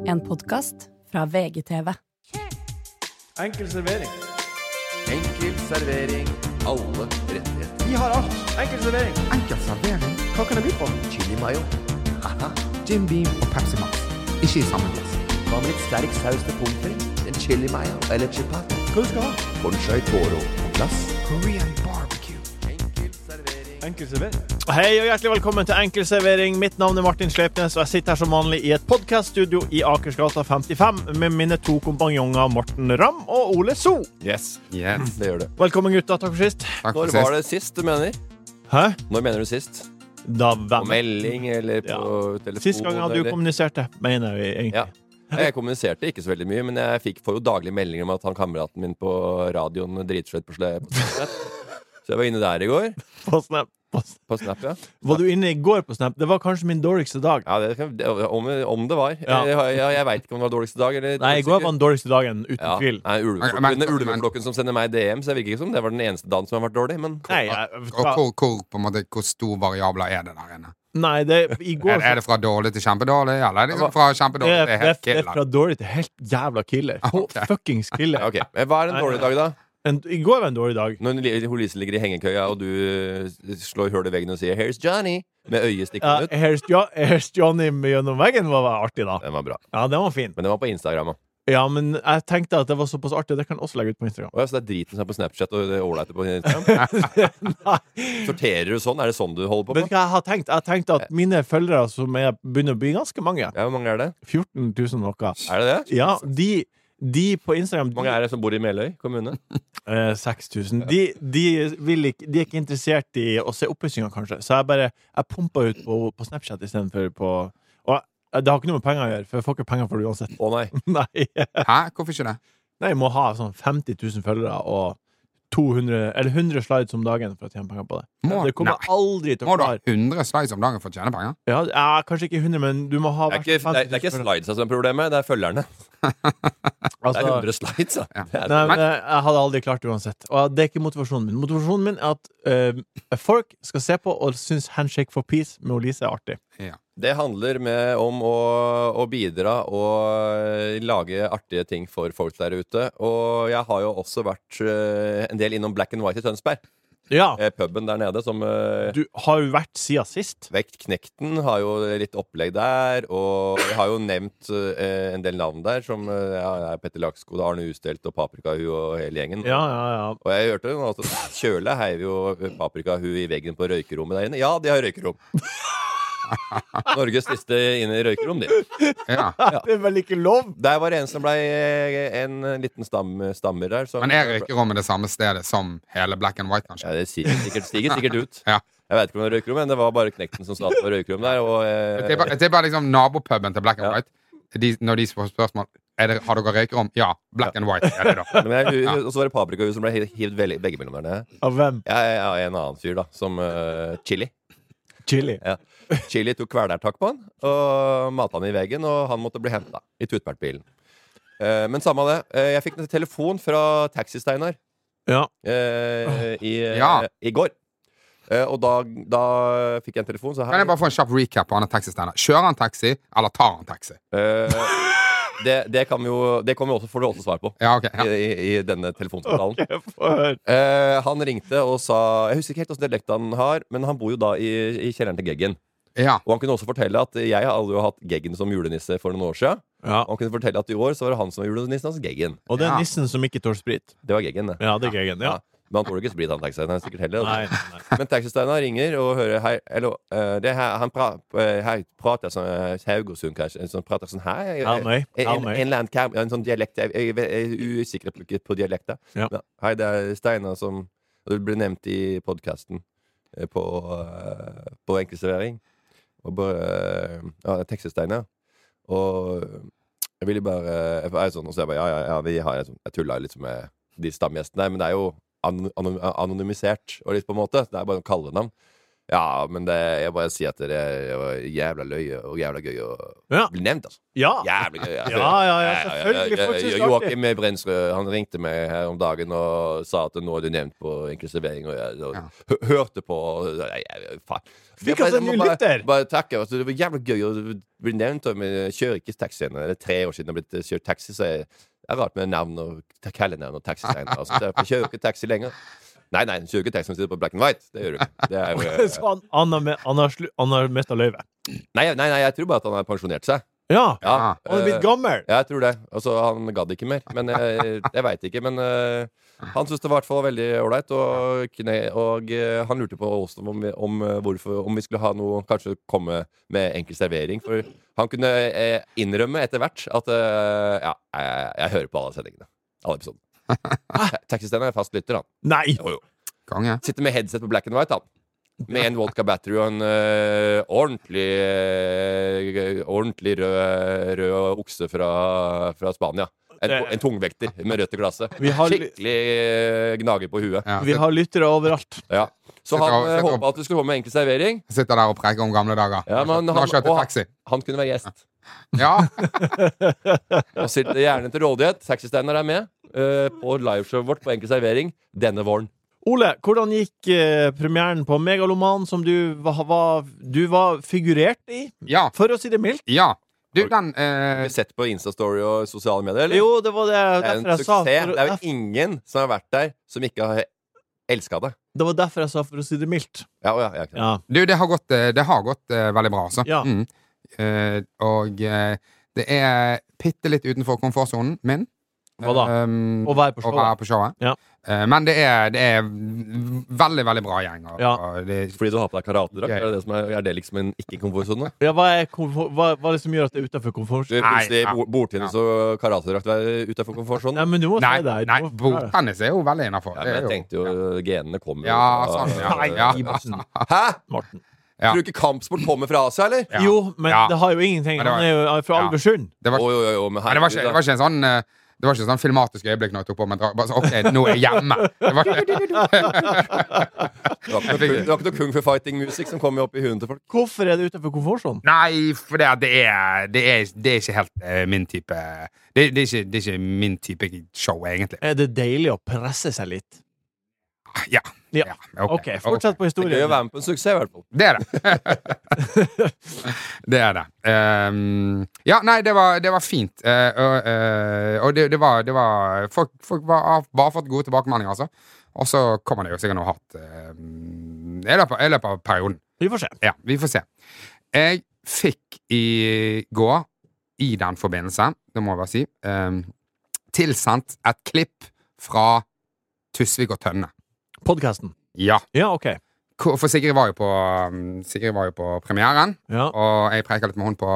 En podcast fra VGTV. Enkel servering. Enkel servering. Alle rettigheter. Vi har alt. Enkel servering. Enkel servering. Hva kan det by på? Chili mayo. Haha. Jim Beam og Pepsi Max. Ikke i samme glass. Hva med litt sterk saus til pommes frites? En chili mayo eller chipat? Hva du skal ha? Bonchai toro på glass. Korean barbecue. Enkel servering. Enkel servering. Hei og hjertelig velkommen til Enkel servering. Mitt navn Martin Sleipnes, og jeg sitter her som vanlig i et podcaststudio i Akersgata 55 med mine to kompanjonger Morten Ramm og Ole So. Yes, Yes. det gjør det. Velkommen gutta, takk for sist. Takk for Når sist. var det sist du mener? Hæ? Når mener du sist? Da På venn. melding eller på telefon? Sist gang du eller? kommuniserte, mener vi egentlig. Ja. Jeg kommuniserte ikke så veldig mye, men jeg får jo daglig meldinger om at han kameraten min på radioen driter seg ut på Snap. Så jeg var inne der i går. På Snap. På Snap, ja. Var du inne i går på Snap? Det var kanskje min dårligste dag. Ja, om det var. Ja. Jeg vet ikke om det var dårligste dag. Eller, Nei, i går var den dårligste dagen, uten ja. tvil. Nei, Men- ulveflokken som sender meg DM, så jeg virker ikke som det var den eneste dagen som har vært dårlig. Men Nei, Hvor stor variabler er det der inne? nei, i går Er det fra dårlig til kjempedårlig, eller er det liksom fra kjempedårlig til helt det er killer? fra dårlig til helt jævla killer. Ok. Fuckings killer. ok, hva er en dårlig dag, da? I går var en dårlig dag. Når Lise ligger i hengekøya, og du slår hull i veggen og sier 'Here's Johnny' med øyet Ja, stikkende ut. Here's Johnny gjennom veggen var artig, da. Den var bra. Ja, den var fin. Men den var på Instagram. Da. Ja, men jeg tenkte at det var såpass artig. Det kan jeg også legge ut på Instagram. Så det er driten som er på Snapchat og det ålreite på Instagram? Nei. Sorterer du sånn? Er det sånn du holder på? Vet du hva jeg har tenkt? Jeg har tenkt at mine følgere, som begynner å bli ganske mange, Ja, hvor mange er det? 14 000 noe, Er det det? ja, de på Instagram, Hvor mange er det som bor i Meløy kommune? 6000. De er ikke interessert i å se oppussingen, kanskje. Så jeg pumper ut på Snapchat i stedet for på. Og det har ikke noe med penger å gjøre, for jeg får ikke penger for det uansett. Å nei. Nei. Hæ? Hvorfor ikke det? Nei, jeg må ha sånn 50 000 følgere og 200 eller 100 slides om dagen for å tjene penger på det. Det kommer aldri til å Må du ha klare. 100 slides om dagen for å tjene penger? Ja, kanskje ikke 100, men du må ha Det er ikke slidesa som er problemet, det er følgerne. Det er 100 slides, da. Ja. Det er- Nei, men jeg hadde aldri klart det uansett. Og det er ikke motivasjonen min. Motivasjonen min er at folk skal se på og synes Handshake for Peace med Lise er artig. Ja. Det handler om å bidra og lage artige ting for folk der ute. Og jeg har jo også vært en del innom Black and White i Tønsberg. Ja, Puben der nede som du har jo vært siden sist. Vektknekten har jo litt opplegg der. Og jeg har jo nevnt en del navn der, som Petter Lakskod, Arne Ustelt og Paprikahu og hele gjengen. Ja. Og jeg hørte jo at Kjøle heiv jo Paprikahu i veggen på røykerommet der inne. Ja, de har røykerom. Norges siste inne i røykerom, de. Ja. Det er vel ikke lov? Der var det en som ble en liten stammer der. Som, Men er røykerommet det samme stedet som hele Black and White, kanskje? Ja, det stiger sikkert ut. Ja. Jeg vet ikke om det var røykerom, men det var bare Knekten som satt på røykerom der. Og, Det er bare liksom nabopuben til Black and Ja. White. Når de får spørsmål har dere røykerom? Ja. Black and White er det, da. Og så var det Paprikahu som ble hivd veggimellom der nede. Av hvem? Ja, en annen fyr, da, som Chili. Chili. Ja. Chili tok kvelertak på han og matet han i veggen, og han måtte bli hentet i Tutbertbilen. Men samme av det. Jeg fikk en telefon fra Taxi-Steinar Ja. i går. Og da fikk jeg en telefon. Så Kan jeg bare få en kjapp recap på han taxisteiner? Kjører han taxi, eller tar han taxi? det får du også svar på Ja, ok. Ja. i denne telefonsamtalen. Jeg får høre. Han ringte og sa, jeg husker ikke helt hvordan dialekt han har, men han bor jo da i kjelleren til Geggen. Ja. Og han kunne også fortelle at jeg har aldri hatt Geggen som julenisse for noen år siden. Ja. Og han kunne fortelle at i år så var det han som var julenissen hans, Geggen. Og det er Ja. nissen som ikke tåler sprit. Det var Geggen, det. Ja, det er gøy. Ja. Men han tåler ikke sprit, han taxisteinar sikkert heller. Nei. Men taxisteinar ringer og hører hei, eller, det her, han prater sånn Haugesund, kanskje. Sånn, prater sånn her. Karmøy. En sånn dialekt. Jeg er usikker på dialekta. Ja. Hei, det er Steinar som det ble nevnt i podkasten på Enkelservering. Og bare Taxisteinar. Og jeg ville bare jeg er sånn, og så jeg bare, ja, vi har jeg tulla litt med de stamgjestene der, men det er jo anonymisert og litt på en måte. Det er bare en kallenavn. Ja, men jeg bare sier at det var jævla løye og jævla gøy å bli nevnt, altså. Ja. Jævlig gøy. Ja, selvfølgelig. Folk synes det er artig. Joakim Brensrud, han ringte meg her om dagen og sa at nå er du nevnt på Enkel servering, og jeg hørte på faen. Fikk oss en ny lytter. Bare takke. Altså, det var jævla gøy å bli nevnt, men jeg kjører ikke taxi ennå. Det er 3 år siden jeg har blitt kjørt taxi, så det er rart med navn og kallenavn og taxistegner. Altså, jeg kjører ikke taxi lenger. Nei, kjører ikke taxi som sitter på Black and White. Det gjør du ikke. Det er Så han har mistet løyve? Nei, jeg tror bare at han har pensjonert seg. Ja, han er blitt gammel. Ja, jeg tror det. Altså, han gadd ikke mer. Men jeg vet ikke. Men han syntes det var i hvert fall veldig ålreit. Og han lurte på også om vi skulle ha noe, kanskje komme med enkel servering. For han kunne innrømme etter hvert at jeg hører på alle sendingene. Alle episodene. Taxistenen er fast lytter, han. Nei! Jo. Konge. Sitter med headset på Black and White, han. Med en vodka battery og en ordentlig rød okse fra Spania. En tungvekter med rødt i glasset. Skikkelig gnager på huet. Ja. Vi har lyttere overalt. Ja. Så han håpet at du skulle komme med enkel servering. Sitter der og preker om gamle dager. Ja, men han kunne være gjest. Ja. Og sitter gjerne til rådighet. Taxistanden er med på liveshowet vårt på enkel servering denne våren. Ole, hvordan gikk premieren på Megaloman som du var figurert i? Ja. For å si det mildt? Ja. Du, den Har vi sett på Instastory og sosiale medier, eller? Jo, det var det Det er derfor en jeg sa. suksess. Det er jo ingen som har vært der som ikke har elsket det. Det var derfor jeg sa for å si det mildt. Ja. Ja. Du, det har gått veldig bra, altså. Ja. Og det er bitte litt utenfor komfortsonen min. Hva da? Å være på showet. Ja. Men det er veldig, veldig bra gjeng. Ja. Fordi du har på deg karatedrakt? Er det liksom en ikke-komfortsone? Ja, hva er det som gjør at det er utenfor komfortsonen? Plutselig bordtennis og karatedrakt er utenfor komfortsonen? Nei, men du må si det. Nei, bordtennis er jo veldig innenfor. Ja, men jeg tenkte jo genene kommer Ja, sånn, ja. Hæ? Morten. Ja. Tror du ikke kampsport kommer fra Asia, eller? Jo, men det har jo ingenting. Han er jo fra Alversund. Det var ikke en sånn det var ikke sånn filmatisk øyeblikk når jeg tok på meg bare så, ok, nå er jeg hjemme. Det var ikke noe kung fu fighting-musikk som kommer opp i hunden til folk. Hvorfor er det utenfor komfortsonen? Nei, for det er ikke helt min type det er ikke min type show, egentlig. Er det deilig å presse seg litt? Ja. Ok, fortsett på historien. Det er jo å være med på en suksess, i hvert fall. Det er det. Det er det. Ja, nei, det var fint. Og det var folk har bare fått gode tilbakemeldinger, altså. Og så kommer det jo sikkert noe hatt i løpet av perioden. Vi får se. Ja, vi får se. Jeg fikk i går, i den forbindelse, det må jeg bare si, tilsendt et klipp fra Tusvik og Tønne. Podcasten? Ja. Ja, ok. For Sigrid var jo på premieren, Ja. og jeg preker litt med hun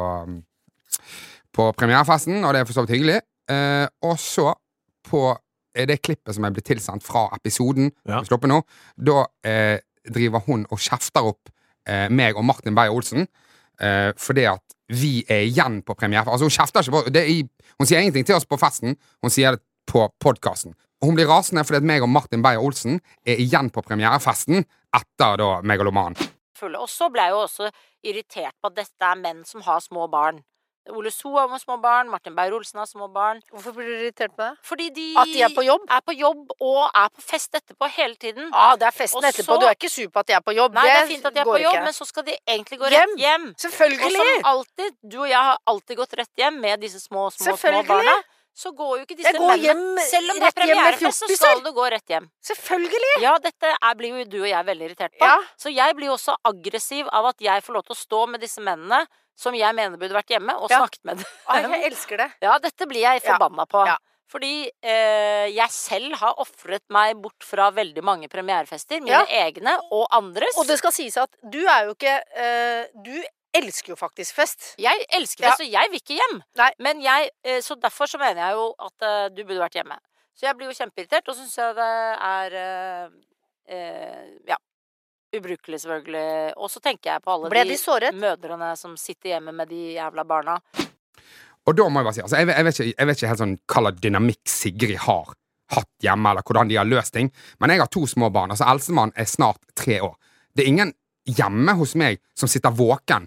på premierefesten, og det er for så vidt hyggelig. Og så på det klippet som er blitt tilsendt fra episoden, Ja. som slipper nå, da driver hun og kjefter opp meg og Martin Beyer-Olsen, fordi at vi er igjen på premiere. Altså hun kjefter ikke på hun sier ingenting til oss på festen, hun sier det på podcasten. Hun blir rasende fordi at meg og Martin Beyer-Olsen er igjen på premierefesten etter da Megaloman. Og så ble jeg jo også irritert på at dette er menn som har små barn. Ole So har små barn, Martin Beyer-Olsen har små barn. Hvorfor blir du irritert på det? Fordi de At de er på jobb? Er på jobb og er på fest etterpå hele tiden. Ja, det er festen Og etterpå. så- Du er ikke sur på at de er på jobb. Nei, det er fint at de er går på jobb, ikke. men så skal de egentlig gå Hjem. rett hjem. Og Selvfølgelig! som alltid, du og jeg har alltid gått rett hjem med disse små Selvfølgelig. barna. Så går jo ikke disse Jeg går mennene hjem, selv om det er rett hjem med premierefest, så fjortiser. skal du gå rett hjem. Selvfølgelig! Ja, dette blir jo du og jeg veldig irritert på. Ja. Så jeg blir jo også aggressiv av at jeg får lov til å stå med disse mennene som jeg mener burde vært hjemme, og Ja. snakket med dem. Jeg elsker det. Ja, dette blir jeg forbanna på. Ja. Fordi jeg selv har offret meg bort fra veldig mange premierefester. Mine Ja. egne og andres. Og det skal sies at du er jo ikke du elsker jo faktisk fest. Jeg elsker det, Ja. så jeg vil ikke hjem. Nei. Men så derfor så mener jeg jo at du burde vært hjemme. Så jeg blir jo kjempeirritert, og så syns jeg det er ubrukelig, selvfølgelig. Og så tenker jeg på alle Ble de såret? mødrene som sitter hjemme med de jævla barna. Og da må jeg bare si, altså, jeg vet ikke helt sånn hva slags dynamikk Sigrid har hatt hjemme, eller hvordan de har løst ting, men jeg har 2 små barn, altså eldstemann er snart 3 år. Det er ingen hjemme hos meg som sitter våken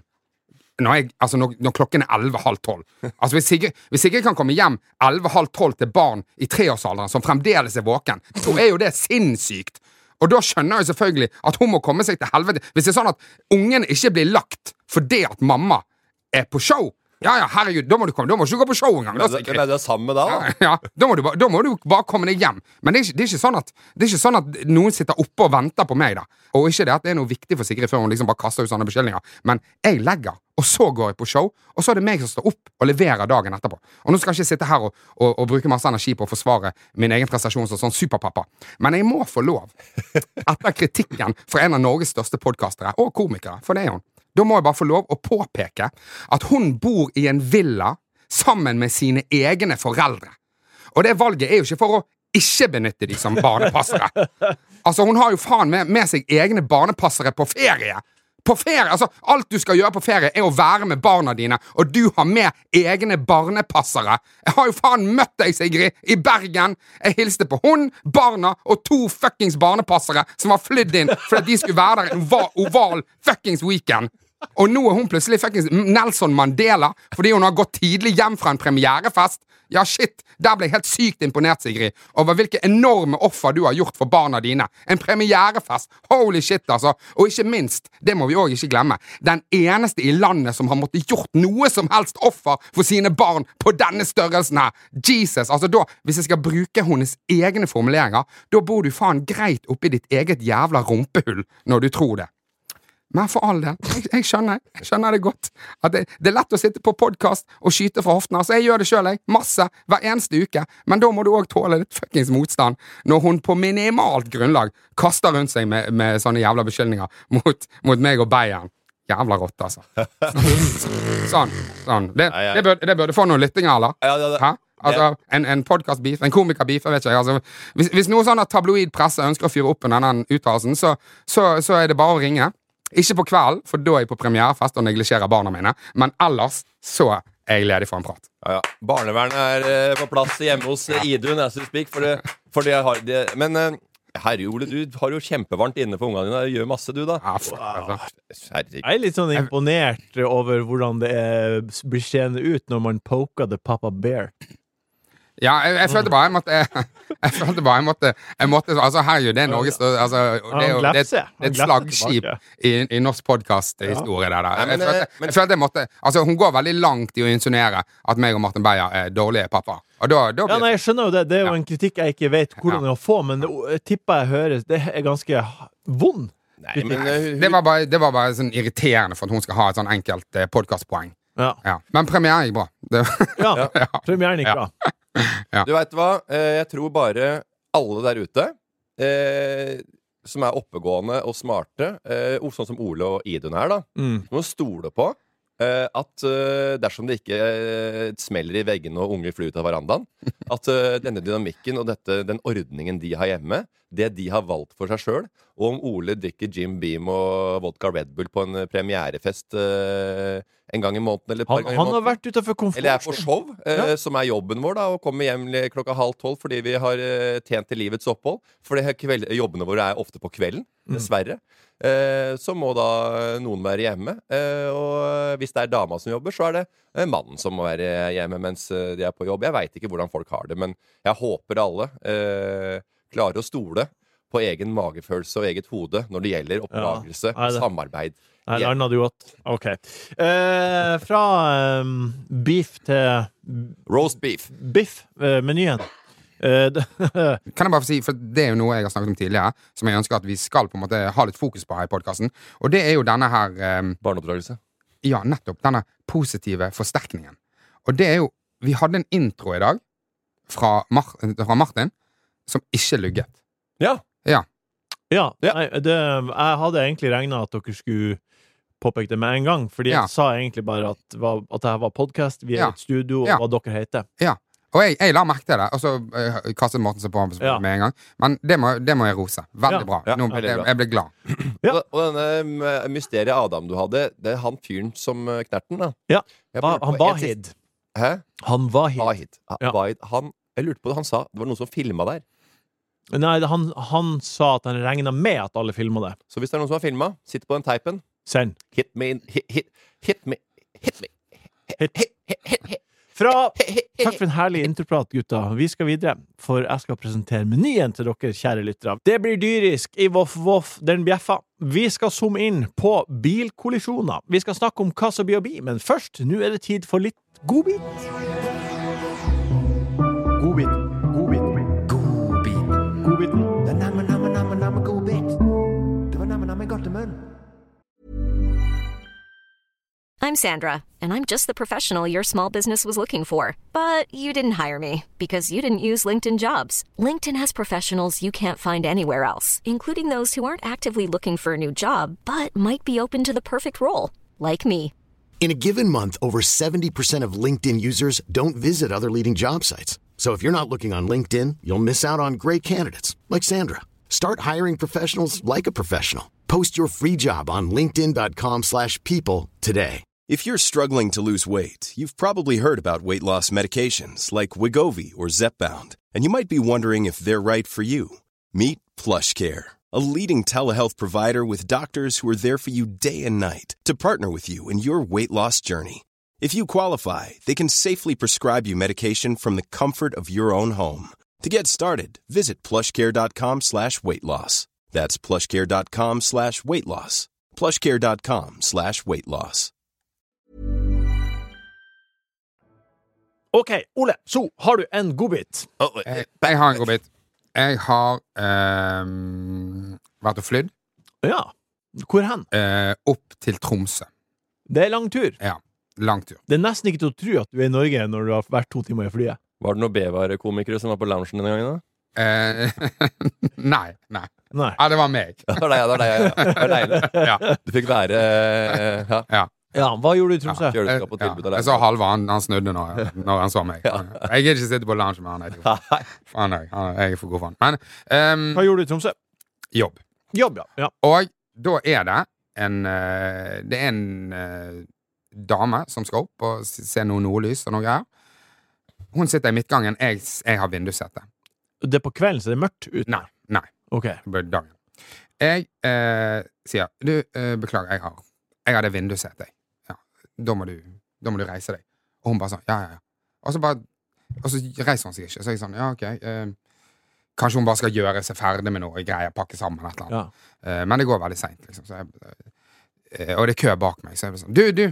når klokken 11:30. Altså hvis Sigrid kan komme hjem 11:30 til barn i 3-årsalderen som fremdeles våken, så jo det sinnssykt. Og da skjønner jeg selvfølgelig at hun må komme seg til helvete. Hvis det sånn at ungen ikke blir lagt fordi at mamma på show, ja, herregud, da må du ikke gå på show en gang. Hvem det sammen med da? Ja, da må du bare komme deg hjem. Men det er ikke sånn at noen sitter oppe og venter på meg da. Og ikke det at det noe viktig for Sigrid før hun liksom bare kaster ut sånne beskyldninger. Men jeg legger, og så går jeg på show, og så det meg som står opp og leverer dagen etterpå. Og nå skal jeg ikke sitte her og bruke masse energi på å forsvare min egen prestasjon som sånn superpappa. Men jeg må få lov, etter kritikken fra en av Norges største podcastere og komikere, for det hun. Da må jeg bare få lov å påpeke at hun bor i en villa sammen med sine egne foreldre. Og det valget jo ikke for å ikke benytte de som barnepassere. Altså, hun har jo faen med seg egne barnepassere på ferie. På ferie, altså, alt du skal gjøre på ferie å være med barna dine, og du har med egne barnepassere. Jeg har jo faen møtt deg, Sigrid, i Bergen. Jeg hilste på hun, barna og 2 fuckings barnepassere som var flydd inn fordi de skulle være der en oval fuckings weekend. Og nå hun plutselig fuckings Nelson Mandela fordi hun har gått tidlig hjem fra en premierefest. Ja, shit, der ble jeg helt sykt imponert, Sigrid, over hvilke enorme offer du har gjort for barna dine. En premierefest, holy shit, altså. Og ikke minst, det må vi også ikke glemme, den eneste i landet som har måttet gjort noe som helst offer for sine barn på denne størrelsen her. Jesus, altså da, hvis jeg skal bruke hennes egne formuleringer, da bor du faen greit oppi ditt eget jævla rumpehull når du tror det. Men for all del, jeg skjønner det godt. At det lett å sitte på podcast og skyte fra hoften. Altså, jeg gjør det selv, masse, hver eneste uke. Men da må du også tåle litt fuckings motstand når hun på minimalt grunnlag kaster rundt seg med sånne jævla beskyldninger mot meg og Bayern. Jævla rått, altså. Sånn. Det burde få noen lyttinger, eller? Ja. Altså, en podcast-beef, en komiker-beef, jeg vet ikke. Altså, hvis noe sånn at tabloid-presse ønsker å fyre opp under den uttalelsen, så det bare å ringe. Ikke på kvelden, for da jeg på premierefest og neglisjerer barna mine. Men ellers så jeg ledig for en prat. Ja. Barnevernet på plass hjemme hos Idun, as you speak. Men herre Ole, du har jo kjempevarmt inne for ungene dine. Gjør masse, du, da. Ja, Jeg litt sånn imponert over hvordan det blir seende ut når man poker the Papa Bear. Ja, jeg følte bare jeg måtte altså herregud, det Norges altså, det et flaggskip i norsk podcast-historie der. Jeg følte jeg måtte, altså hun går veldig langt i å insinuere at meg og Martin Beyer dårlige pappa. Og da ja, nei, jeg skjønner jo det. Det jo en kritikk jeg ikke vet hvordan å få, men det tipper jeg høres, det ganske vond. Nei, men, det var bare sånn irriterende for at hun skal ha et sånn enkelt podcastpoeng. Ja. Men premieren gikk bra. Premieren gikk bra. Ja. Du vet hva, jeg tror bare alle der ute som oppegående og smarte, sånn som Ole og Idun her da, må stole på at dersom det ikke smeller i veggene og unger flyr ut av verandaen, at denne dynamikken og den ordningen de har hjemme, det de har valgt for seg selv, og om Ole drikker Jim Beam og vodka Red Bull på en premierefest en gang i måneden eller et par ganger i måneden. Han har vært utenfor komfort. Eller på show, som jobben vår da, og kommer hjem klokka 11:30 fordi vi har tjent til livets opphold. For jobbene våre ofte på kvelden, dessverre. Så må da noen være hjemme. Og hvis det dama som jobber, så det mannen som må være hjemme mens de på jobb. Jeg vet ikke hvordan folk har det, men jeg håper alle klarer å stole på egen magefølelse og eget hode når det gjelder oppdragelse og samarbeid. Nei, det annet du godt. Ok. Fra beef til roast beef. Menyen. Kan jeg bare få si, for det jo noe jeg har snakket om tidligere, som jeg ønsker at vi skal på en måte ha litt fokus på her i podcasten, og det jo denne her barneoppdragelse. Ja, nettopp. Denne positive forsterkningen. Og det jo, vi hadde en intro i dag fra Martin som ikke lugget. Ja. Nei, jeg hadde egentlig regnet at dere skulle påpeke det med en gang, fordi jeg sa egentlig bare at dette var podcast, vi et studio, og hva dere heter. Ja, og jeg la merke til det, og så kastet Morten seg på med en gang. Men det må jeg rose. Veldig bra. Nå, jeg ble glad. Og denne mysteriet Adam du hadde, det han fyren som knerten da. Ja, han Wahid. Hæ? Han Wahid. Jeg lurte på det, han sa, det var noen som filmet der. Nei, han sa at han regnet med at alle filmet det. Så hvis det er noen som har filmet, sitt på den teipen. Send. Hit me. Hit me. Takk for en herlig introprat, gutta. Vi skal videre, for jeg skal presentere menyen til dere, kjære lyttere. Det blir dyrisk i Voff Voff, den bjeffa. Vi skal zoome inn på bilkollisjoner. Vi skal snakke om hva som blir å bli, men først, nå er det tid for litt godbit. I'm Sandra, and I'm just the professional your small business was looking for. But you didn't hire me because you didn't use LinkedIn Jobs. LinkedIn has professionals you can't find anywhere else, including those who aren't actively looking for a new job, but might be open to the perfect role, like me. In a given month, over 70% of LinkedIn users don't visit other leading job sites. So if you're not looking on LinkedIn, you'll miss out on great candidates like Sandra. Start hiring professionals like a professional. Post your free job on linkedin.com/people today. If you're struggling to lose weight, you've probably heard about weight loss medications like Wegovy or Zepbound, and you might be wondering if they're right for you. Meet PlushCare, a leading telehealth provider with doctors who are there for you day and night to partner with you in your weight loss journey. If you qualify, they can safely prescribe you medication from the comfort of your own home. To get started, visit plushcare.com/weightloss. That's plushcare.com/weightloss. plushcare.com/weightloss. Ok, Ole, så har du en godbit. Jeg har en godbit. Jeg har vært og flydd. Ja, hvor hen? Opp til Tromsø. Det er lang tur. Ja, lang tur. Det er nesten ikke til å tro at du er i Norge når du har vært 2 timer i flyet. Var det noen B-varekomikere som var på loungen denne gangen da? Nei. Nei. Ja, det var meg. Det var deg. Ja. Du fikk være Ja. Ja, hva gjorde du i Tromsø? kjøleskap og tilbud Jeg så Halvard, han snudde når han så meg. Jeg gidder ikke sitte på lounge med han. Jeg er for god for han. Men Hva gjorde du i Tromsø? jobb. Jobb, ja. Og da er det en dame som skal opp og se noe nordlys og noe greier. Hun sitter i midtgangen. Jeg har vindussete. Det er på kvelden, så det er mørkt ute? Nei. Ok. Det blir dagen. Jeg sier du, beklager, jeg har det vindussetet. Ja, da må du reise deg. Og hun bare sånn, ja. Og så reiser hun seg ikke. Så jeg sånn, ja, ok. Kanskje hun bare skal gjøre seg ferdig med noe greier, pakke sammen et eller annet. Ja. Men det går veldig sent, liksom. Og det er kø bak meg. Så jeg sånn, du!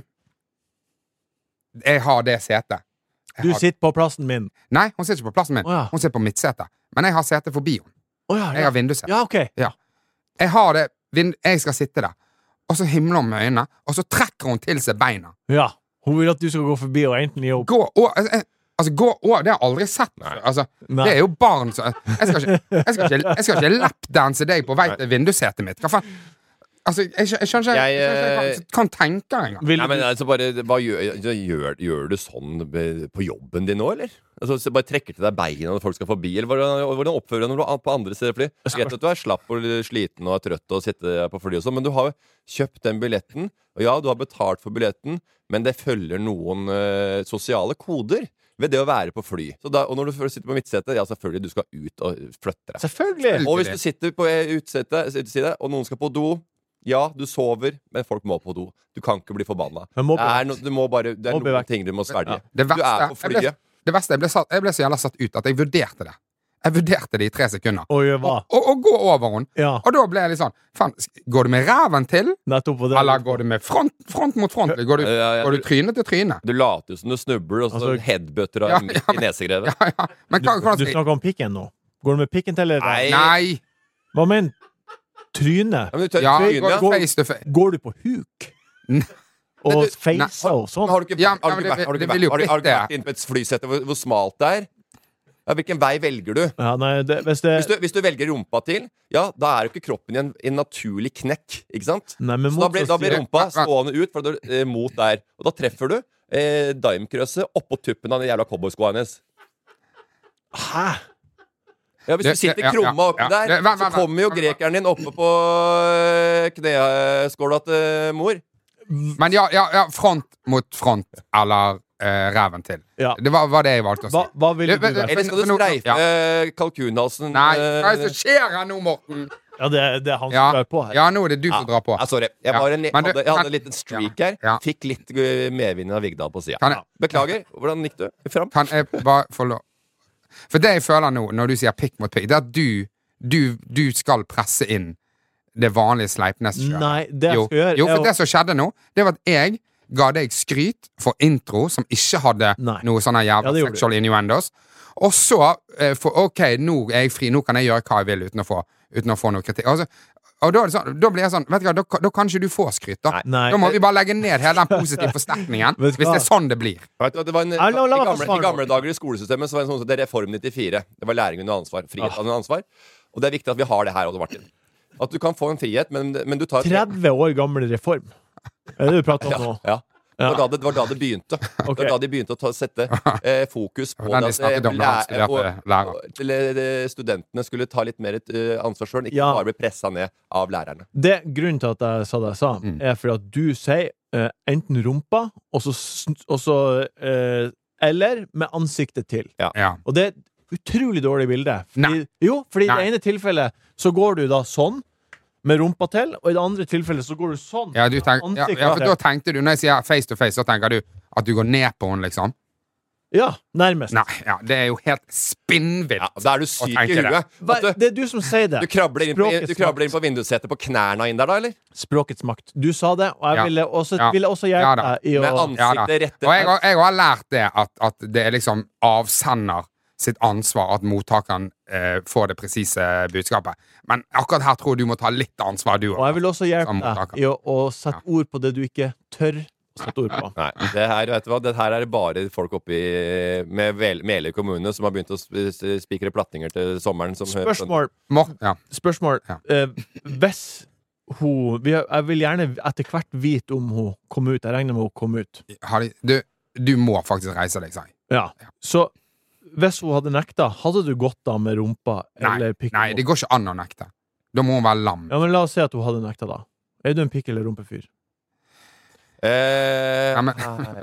Jeg har det setet. Du sitter på plassen min? Nei, hun sitter ikke på plassen min. Hun sitter på mitt sete. Men jeg har sete forbi henne. Jeg har vindussete. Ja, ok. Ja. Jeg har det, jeg skal sitte der. Og så himler hun med øynene, og så trekker hun til seg beina. Ja, hun vil at du skal gå forbi og enten gi opp. Det har jeg aldri sett. Altså, det er jo barn så, jeg skal ikke lapdanse deg på vei til vindussetet mitt. Hva faen? Altså, jeg skjønner ikke jeg kan tenke engang. Nei, men altså bare, gjør du sånn på jobben din nå, eller? Altså, bare trekker til deg beina når folk skal forbi, eller hvordan oppfører du deg når du er på andre steder fly? Jeg vet at du er slapp og sliten og er trøtt og sitter på fly og sånn, men du har jo kjøpt den billetten, og ja, du har betalt for billetten, men det følger noen sosiale koder ved det å være på fly. Og når du sitter på midtsetet, ja, selvfølgelig, du skal ut og flytte deg. Selvfølgelig! Og hvis du sitter på utside, og noen skal på do, ja, du sover, men folk må på do. Du kan ikke bli forbanna. Det er noen ting du må svelge. Du er på flyet. Det verste, jeg ble så jævla satt ut at jeg vurderte det. Jeg vurderte det i 3 sekunder. Og gå over henne. Ja. Og da ble jeg litt sånn, faen, går du med ræven til? Eller går du med front mot front? Går du tryne til tryne? Du later som du snubler, og så headbutter i nesegrevet. Ja. Du snakker om pikken nå. Går du med pikken til, eller? Nei. Hva mener tryne? Går du på huk? Og face og sånn? Har du ikke vært inn på et flysete hvor smalt det er? Ja, hvilken vei velger du? Ja, nei, hvis du velger rumpa til, ja, da er jo ikke kroppen i en naturlig knekk, ikke sant? Nei, så da blir rumpa stående ut mot der. Og da treffer du daimkrøsset oppå tuppen av den jævla cowboyskoa hennes. Hæ? Ja, hvis du sitter krumma oppi der, så kommer jo grekeren din oppe på kneskåla til mor. Men ja, front mot front, eller ræven til. Ja. Det var det jeg valgte å si. Hva ville du vært? Eller skal du streife kalkunhalsen? Nei, hva er det som skjer her nå, Morten? Ja, det er han som Ja. drar på her. Ja, nå er det du som drar på. Sorry. Jeg hadde en liten streak her. Ja. Fikk litt medvind av Vigdal på siden. Kan jeg- Beklager. Hvordan gikk du fram? Kan jeg bare få lov? For det jeg føler nå, når du sier pikk mot pikk, det er at du skal presse inn det vanlige Sleipnes-kjøret. Nei, det jeg skal gjøre Jo, er for det som skjedde nå, det var at jeg ga deg skryt for intro som ikke hadde Nei. noe sånne Ja, jævla det gjorde du. sexual innuendos. Og så, ok, nå er jeg fri, nå kan jeg gjøre hva jeg vil uten å få noe kritikk. Altså, og da, er det sånn, da blir jeg sånn, vet du hva, da kan ikke du få skryt, da. Nei. Da må vi bare legge ned hele den positive forsterkningen, Vet du hvis hva? det er sånn det blir. Vet du, det var en, la meg I forsvare gamle dager i skolesystemet så var det en sånn som det er Reform 94. Det var læring under ansvar. Frihet under ansvar. Og det er viktig at vi har det her, Odd Martin. At du kan få en frihet, men du tar 30 år gammel reform. Er det du prater om nå? Ja. Det var da det begynte. Ok. Det var da de begynte å sette fokus på Den de snakket om da han studerte lærer. studentene skulle ta litt mer ansvar selv, ikke Ja. bare bli presset ned av lærerne. Grunnen til at jeg sa det jeg sa, er fordi at du sier enten rumpa, og så eller med ansiktet til. Ja. Og det er et utrolig dårlig bilde. Nei. Fordi i Nei. det ene tilfellet så går du da sånn, med rumpa til, og i det andre tilfellet så går du sånn. Ja, for da tenkte du, når jeg sier face to face, så tenker du at du går ned på henne, liksom. Ja, nærmest. Nei, ja, det er jo helt spinnvilt. Ja, da er du syk i tenke det. huet. Det er du som sier det. Du krabler inn Språkets på vindussetet på knærne inn der, da, eller? Språkets makt. Du sa det, og jeg Ja. ville også Ja. hjelpe Ja da. deg i Med å Ja da. ansiktet rettet Og jeg har lært det at det er liksom avsender sitt ansvar at mottakeren får det presise budskapet. Men akkurat her tror jeg du må ta litt ansvar, du Og jeg også. vil også hjelpe Som deg mottaker. i å sette ord på det du ikke tør å sette ord på. Nei, det her, vet du hva? Det her er det bare folk oppe med Meløy kommune som har begynt å spikre platninger til sommeren. Som Spørsmål. Ja. Hvis jeg vil gjerne etter hvert vite om hun kom ut. Jeg regner med hun kom ut. Du må faktisk reise deg, sa jeg. Ja. Så hvis hun hadde nekta, hadde du gått da med rumpa eller pikk? Nei, det går ikke an å nekte. Da må hun være lam. Ja, men la oss si at hun hadde nekta da. Er du en pikk- eller rumpefyr? Ja, men,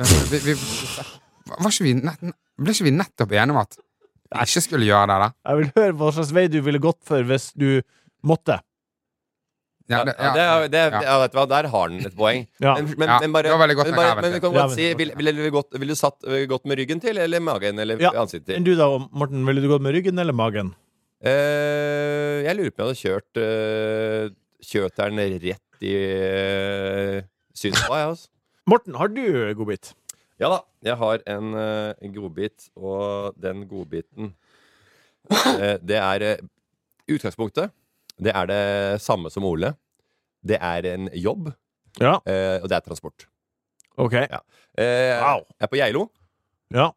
ble ikke vi nettopp enige om at vi ikke skulle gjøre det, da? Jeg vil høre hva slags vei du ville gått for hvis du måtte. vet du hva, der har den et poeng. Ja. Men bare, det var veldig godt med ræven men vi til. kan Ja, godt si, ville du gått med ryggen til, eller magen, eller Ja. ansiktet til? Men du da, Morten, ville du gått med ryggen eller magen? Jeg lurer på om jeg hadde kjørt den rett i synspa, jeg, altså. Morten, har du godbit? Ja da, jeg har en godbit, og den godbiten det er utgangspunktet. Det er det samme som Ole. Det er en jobb, Ja. og det er transport. Ok. Ja. Wow. Jeg er på Geilo. Ja.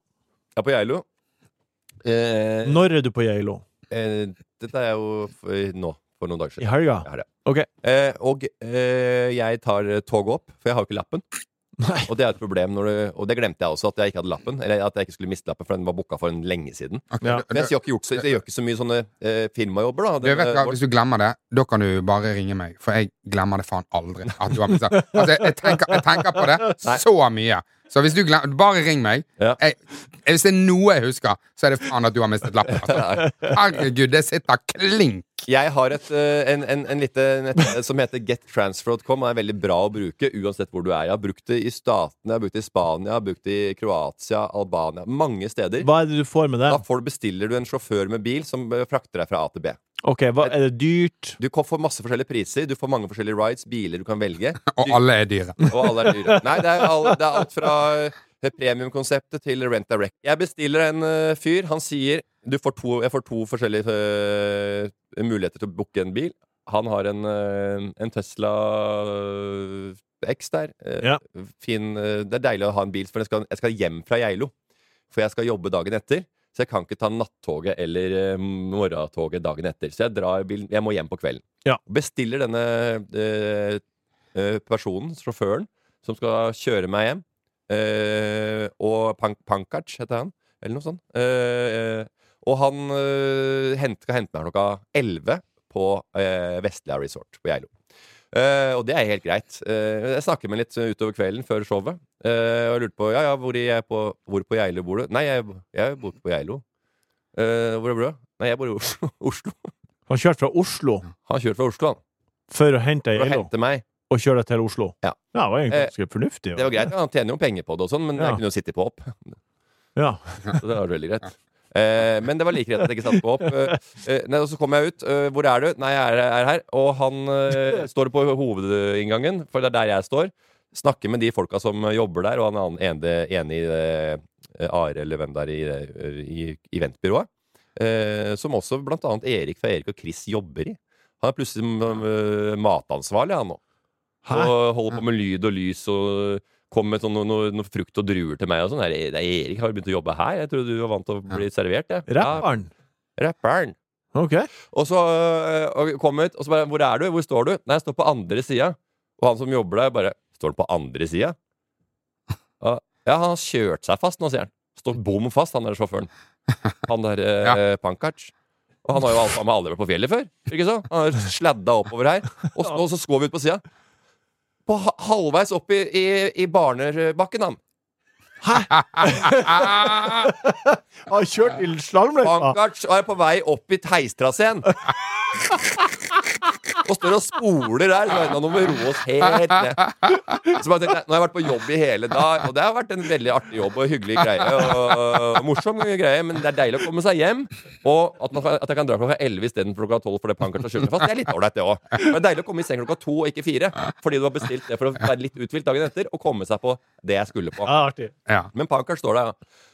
Når er du på Geilo? Dette er jo nå, for noen dager I siden. helga? Jeg har det. Ok. Og jeg tar toget opp, for jeg har jo ikke lappen. Nei. Og det er et problem og det glemte jeg også, at jeg ikke hadde lappen. Eller at jeg ikke skulle miste lappen, for den var booka for en lenge siden. Ok, Ja. Men jeg gjør ikke så mye sånne firmajobber, da. Du vet hva, Hvis du glemmer det, da kan du bare ringe meg. For jeg glemmer det faen aldri. At du har mistet. Altså, jeg tenker på det så mye. Så hvis du glemmer, bare ring meg. Ja. Hvis det er noe jeg husker, så er det faen at du har mistet lappen. Altså. Herregud, det sitter klink. Jeg har en liten nettside som heter gettransfer.com. Og er veldig bra å bruke uansett hvor du er. Jeg har brukt det i Statene, jeg har brukt det i Spania, jeg har brukt det i Kroatia, Albania. Mange steder. Hva er det du får med det? Da bestiller du en sjåfør med bil som frakter deg fra A til B. Ok, Er det dyrt? Du får masse forskjellige priser. Du får mange forskjellige rides, biler du kan velge. Og alle er dyre. Og alle er dyre. Nei, det er alt fra premiumkonseptet til rent direct. Jeg bestiller en fyr. Han sier jeg får to forskjellige muligheter til å booke en bil. Han har en Tesla X der. Ja. Fin, det er deilig å ha en bil, for jeg skal hjem fra Geilo. For jeg skal jobbe dagen etter. Så jeg kan ikke ta nattoget eller morgentoget dagen etter. Så jeg må hjem på kvelden. Ja. Bestiller denne personen, sjåføren, som skal kjøre meg hjem. Og Pankaj heter han, eller noe sånt. Og han skal hente meg klokka 11 på Vestlia Resort på Geilo. Og det helt greit. Jeg snakker med litt utover kvelden før showet. Og lurte på, hvor på Geilo bor du? Nei, jeg bor på Geilo. Hvor bor du? Nei, jeg bor i Oslo. Han kjørte fra Oslo Han kjørte fra Oslo, han. for å hente For å Geilo hente meg. og kjøre deg til Oslo. Ja. Det var egentlig ganske fornuftig. Det var greit, han tjener jo penger på det og sånn, men jeg kunne jo sitte på opp. Ja. Så det var veldig greit. Men det var like greit at jeg ikke satt på opp. Og så kom jeg ut. Hvor er du? Nei, jeg er her. Og han står på hovedinngangen, for det er der jeg står. Snakker med de folka som jobber der, og han er enig i Are eller hvem der i eventbyrået. Som også blant annet Erik fra Erik og Chris jobber i. Han er plutselig matansvarlig, han nå. Og holder på med lyd og lys og kom med noe frukt og druer til meg og sånn. Erik har begynt å jobbe her. Jeg trodde du var vant til å bli servert. Ja. Rapperen? Rapperen. Ok. Og så kom jeg ut, og så bare, hvor er du? Hvor står du? Nei, jeg står på andre siden. Og han som jobber der bare, står du på andre siden? Ja, han har kjørt seg fast nå, sier han. Står bom fast, han der sjåføren. Han der Pankaj. Og han har jo aldri vært på fjellet før. Ikke så? Han har sladda oppover her. Og så går vi ut på siden. På halvveis opp i Barnerbakken, han. Hæ? Har kjørt i slalåmløypa? Pankaj er på vei opp i heistraseen. Og står og spoler der. Så nå må vi roe oss helt ned. Så bare tenkte jeg, nå har jeg vært på jobb i hele dag, og det har vært en veldig artig jobb og hyggelig greie og morsom greie, men det er deilig å komme seg hjem, og at jeg kan dra klokka 11 i stedet for klokka 12 for det Pankaj har kjørt meg fast. Det er litt ålreit, det også. Det er deilig å komme i seng klokka 2 og ikke 4, fordi du har bestilt det for å være litt uthvilt dagen etter og komme seg på det jeg skulle på. Ja, artig. Men Pankaj står der, ja.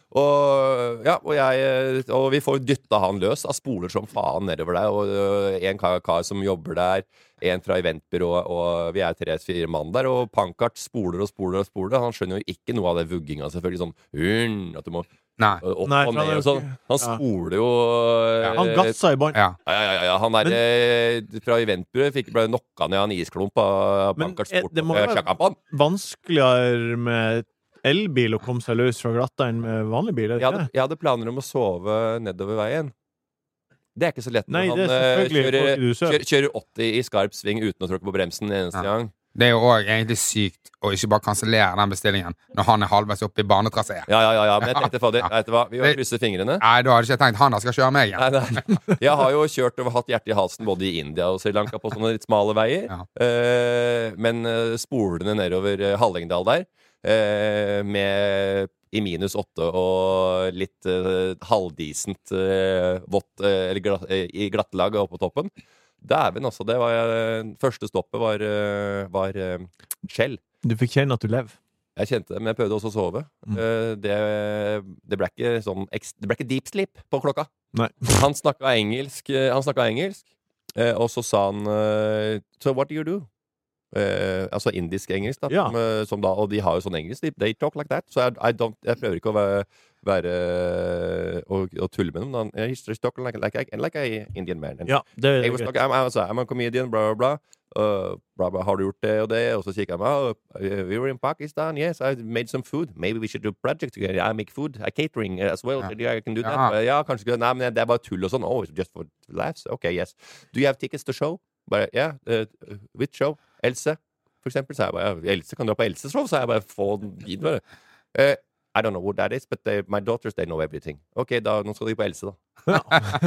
Og vi får dytta han løs. Han spoler som faen nedover der. Og en kar som jobber der, en fra eventbyrået, og vi er 3-4 mann der. Og Pankaj spoler og spoler og spoler. Han skjønner jo ikke noe av det vugginga, selvfølgelig. Sånn at du må opp og ned og sånn. Han spoler jo Han gassa i bånn. Ja. Han der fra eventbyrået ble knocka ned av en isklump av Pankaj sport. Det må være vanskeligere med elbil å komme seg løs fra glatta enn med vanlig bil, er det ikke? Jeg hadde planer om å sove nedover veien. Det er ikke så lett Nei, når han kjører 80 i skarp sving uten å tråkke på bremsen en eneste gang. Det er jo også egentlig sykt å ikke bare kansellere den bestillingen når han er halvveis oppe i banetrasé. Ja, men jeg tenkte, fader, vet du hva, vi må krysse fingrene. Nei, da hadde ikke jeg tenkt han skal kjøre meg igjen. Nei. Jeg har jo kjørt og hatt hjertet i halsen både i India og Sri Lanka på sånne litt smale veier. Men spolene nedover Hallingdal der med i -8 og litt halvdisent vått i glattlag oppe på toppen. Dæven, altså. Det var første stoppet var Shell. Du fikk kjenne at du lever. Jeg kjente det, men jeg prøvde også å sove. Det ble ikke sånn det ble ikke deep sleep på klokka. Nei. Han snakka engelsk, og så sa han So what do you do? Altså indisk-engelsk, da, som da, og de har jo sånn engelsk. They talk like that. Så jeg prøver ikke å være og tulle med dem. He's talking like a Indian man. Ja, det er greit. I'm a comedian, bla, bla, bla. Har du gjort det og det? Og så kikker jeg meg. We were in Pakistan, yes, I made some food. Maybe we should do a project together. I make food, catering as well. I can do that. Ja, kanskje ikke. Nei, men det er bare tull og sånn. Oh, it's just for laughs. Okay, yes. Do you have tickets to show? Bare, which show? Else, for eksempel. Så jeg bare, Else, kan du dra på Elses show? Så jeg bare, få den dit med det. I don't know what that is, but my daughters, they know everything. Ok, nå skal de på Else, da.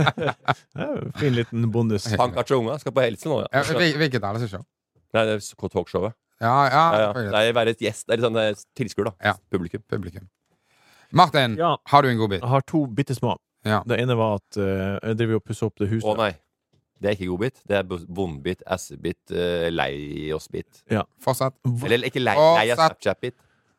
Fin liten bonus. Pankaj og unga skal på Else nå, ja. Hvilket er det show? Nei, det er talkshowet. Ja. Det er være et gjest, det er sånn tilskuer, da. Ja. Publikum. Martin, har du en god bit? Jeg har 2 bittesmå. Ja. Det ene var at jeg driver og pusser opp det huset. Å nei, det er ikke godbit. Det er vondbit, assebit, lei oss-bit. Ja. Fortsett. Eller ikke lei av Snapchat-bit.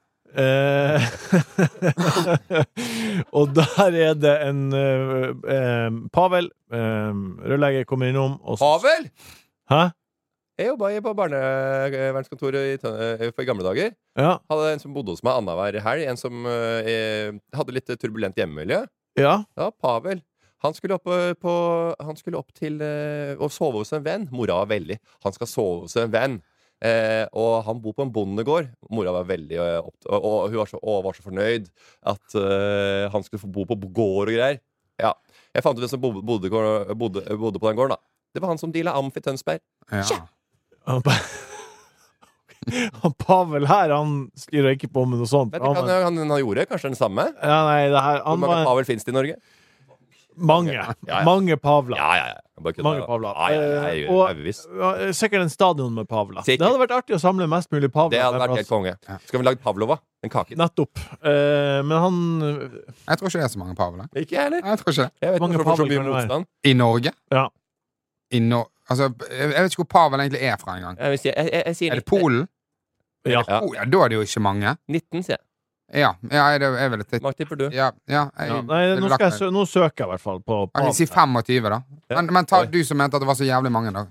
Og der er det en Pavel, rørlegger, kommer innom og Pavel? Hæ? Jeg jobbet på barnevernskontoret i gamle dager. Ja. Hadde en som bodde hos meg annenhver helg. En som hadde litt turbulent hjemmemiljø. Ja, Pavel. Han skulle opp til å sove hos en venn. Mora var veldig. Han skal sove hos en venn. Og han bor på en bondegård. Mora var veldig og hun var så fornøyd at han skulle få bo på gård og greier. Ja. Jeg fant ut hvem som bodde på den gården, da. Det var han som deala Amf i Tønsberg. Ja. Han Pavel her, han styrer ikke på med noe sånt. Vet du hva han gjorde? Kanskje den samme? Ja, nei, det her Hvor mange Pavel finnes det i Norge? Mange. Mange Pavler. Ja. Mange Pavler. Jeg og sikkert en stadion med Pavler. Sikkert. Det hadde vært artig å samle mest mulig Pavler. Det hadde vært helt konge. Skal vi lage Pavlova? En kake? Nettopp. Men han Jeg tror ikke det er så mange Pavler. Ikke jeg heller. Jeg tror ikke det. Jeg vet Mange ikke hvorfor så Pavler mye kan det være. motstand. I Norge? Ja. Altså, jeg vet ikke hvor Pavel egentlig er fra engang. Jeg sier Er det Polen? Ja. Ja, da er det jo ikke mange. 19, sier jeg. Ja, det er vel et Hva tipper du? Nå søker jeg i hvert fall på Jeg vil si 25 da. Men ta du som mente at det var så jævlig mange da.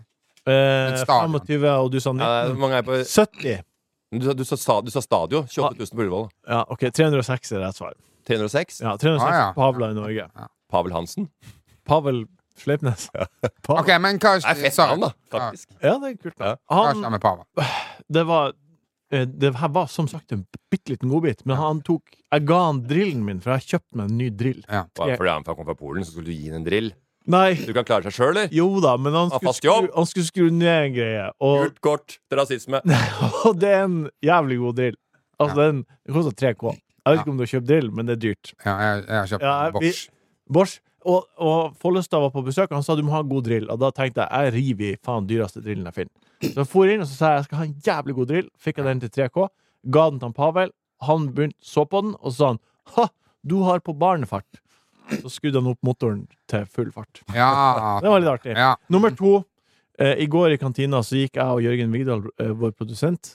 25, og du sa 19. Mange er på 70. Du sa stadion. 28 000 på Ullevål. Ja, ok, 306 er rett svar. 306? Ja, 306 Pavler i Norge. Pavel Hansen? Pavel Sleipnes. Ok, men hva Det er fett navn, da, faktisk. Ja, det er kult. Ja. Hva skjer med Pavel? Det her var som sagt en bitteliten godbit, men jeg ga han drillen min, for jeg har kjøpt meg en ny drill. Ja. Fordi han kom fra Polen, så skulle du gi ham en drill. Nei. Du kan klare seg sjøl, eller? Jo da, men han skulle skru ned en greie. Gult kort til rasisme. Og det er en jævlig god drill. Altså, den koster 3K. Jeg vet ikke om du har kjøpt drill, men det er dyrt. Ja, jeg har kjøpt Bosch. Og Follestad var på besøk, og han sa du må ha god drill. Og da tenkte jeg river i faen dyreste drillen jeg finner. Så jeg for inn og så sa jeg skal ha en jævlig god drill. Fikk jeg den til 3K. Ga den til han Pavel. Han så på den, og så sa han ha, du har på barnefart. Så skudde han opp motoren til full fart. Ja. Det var litt artig. Ja. Nummer 2. I går i kantina så gikk jeg og Jørgen Vigdal, vår produsent,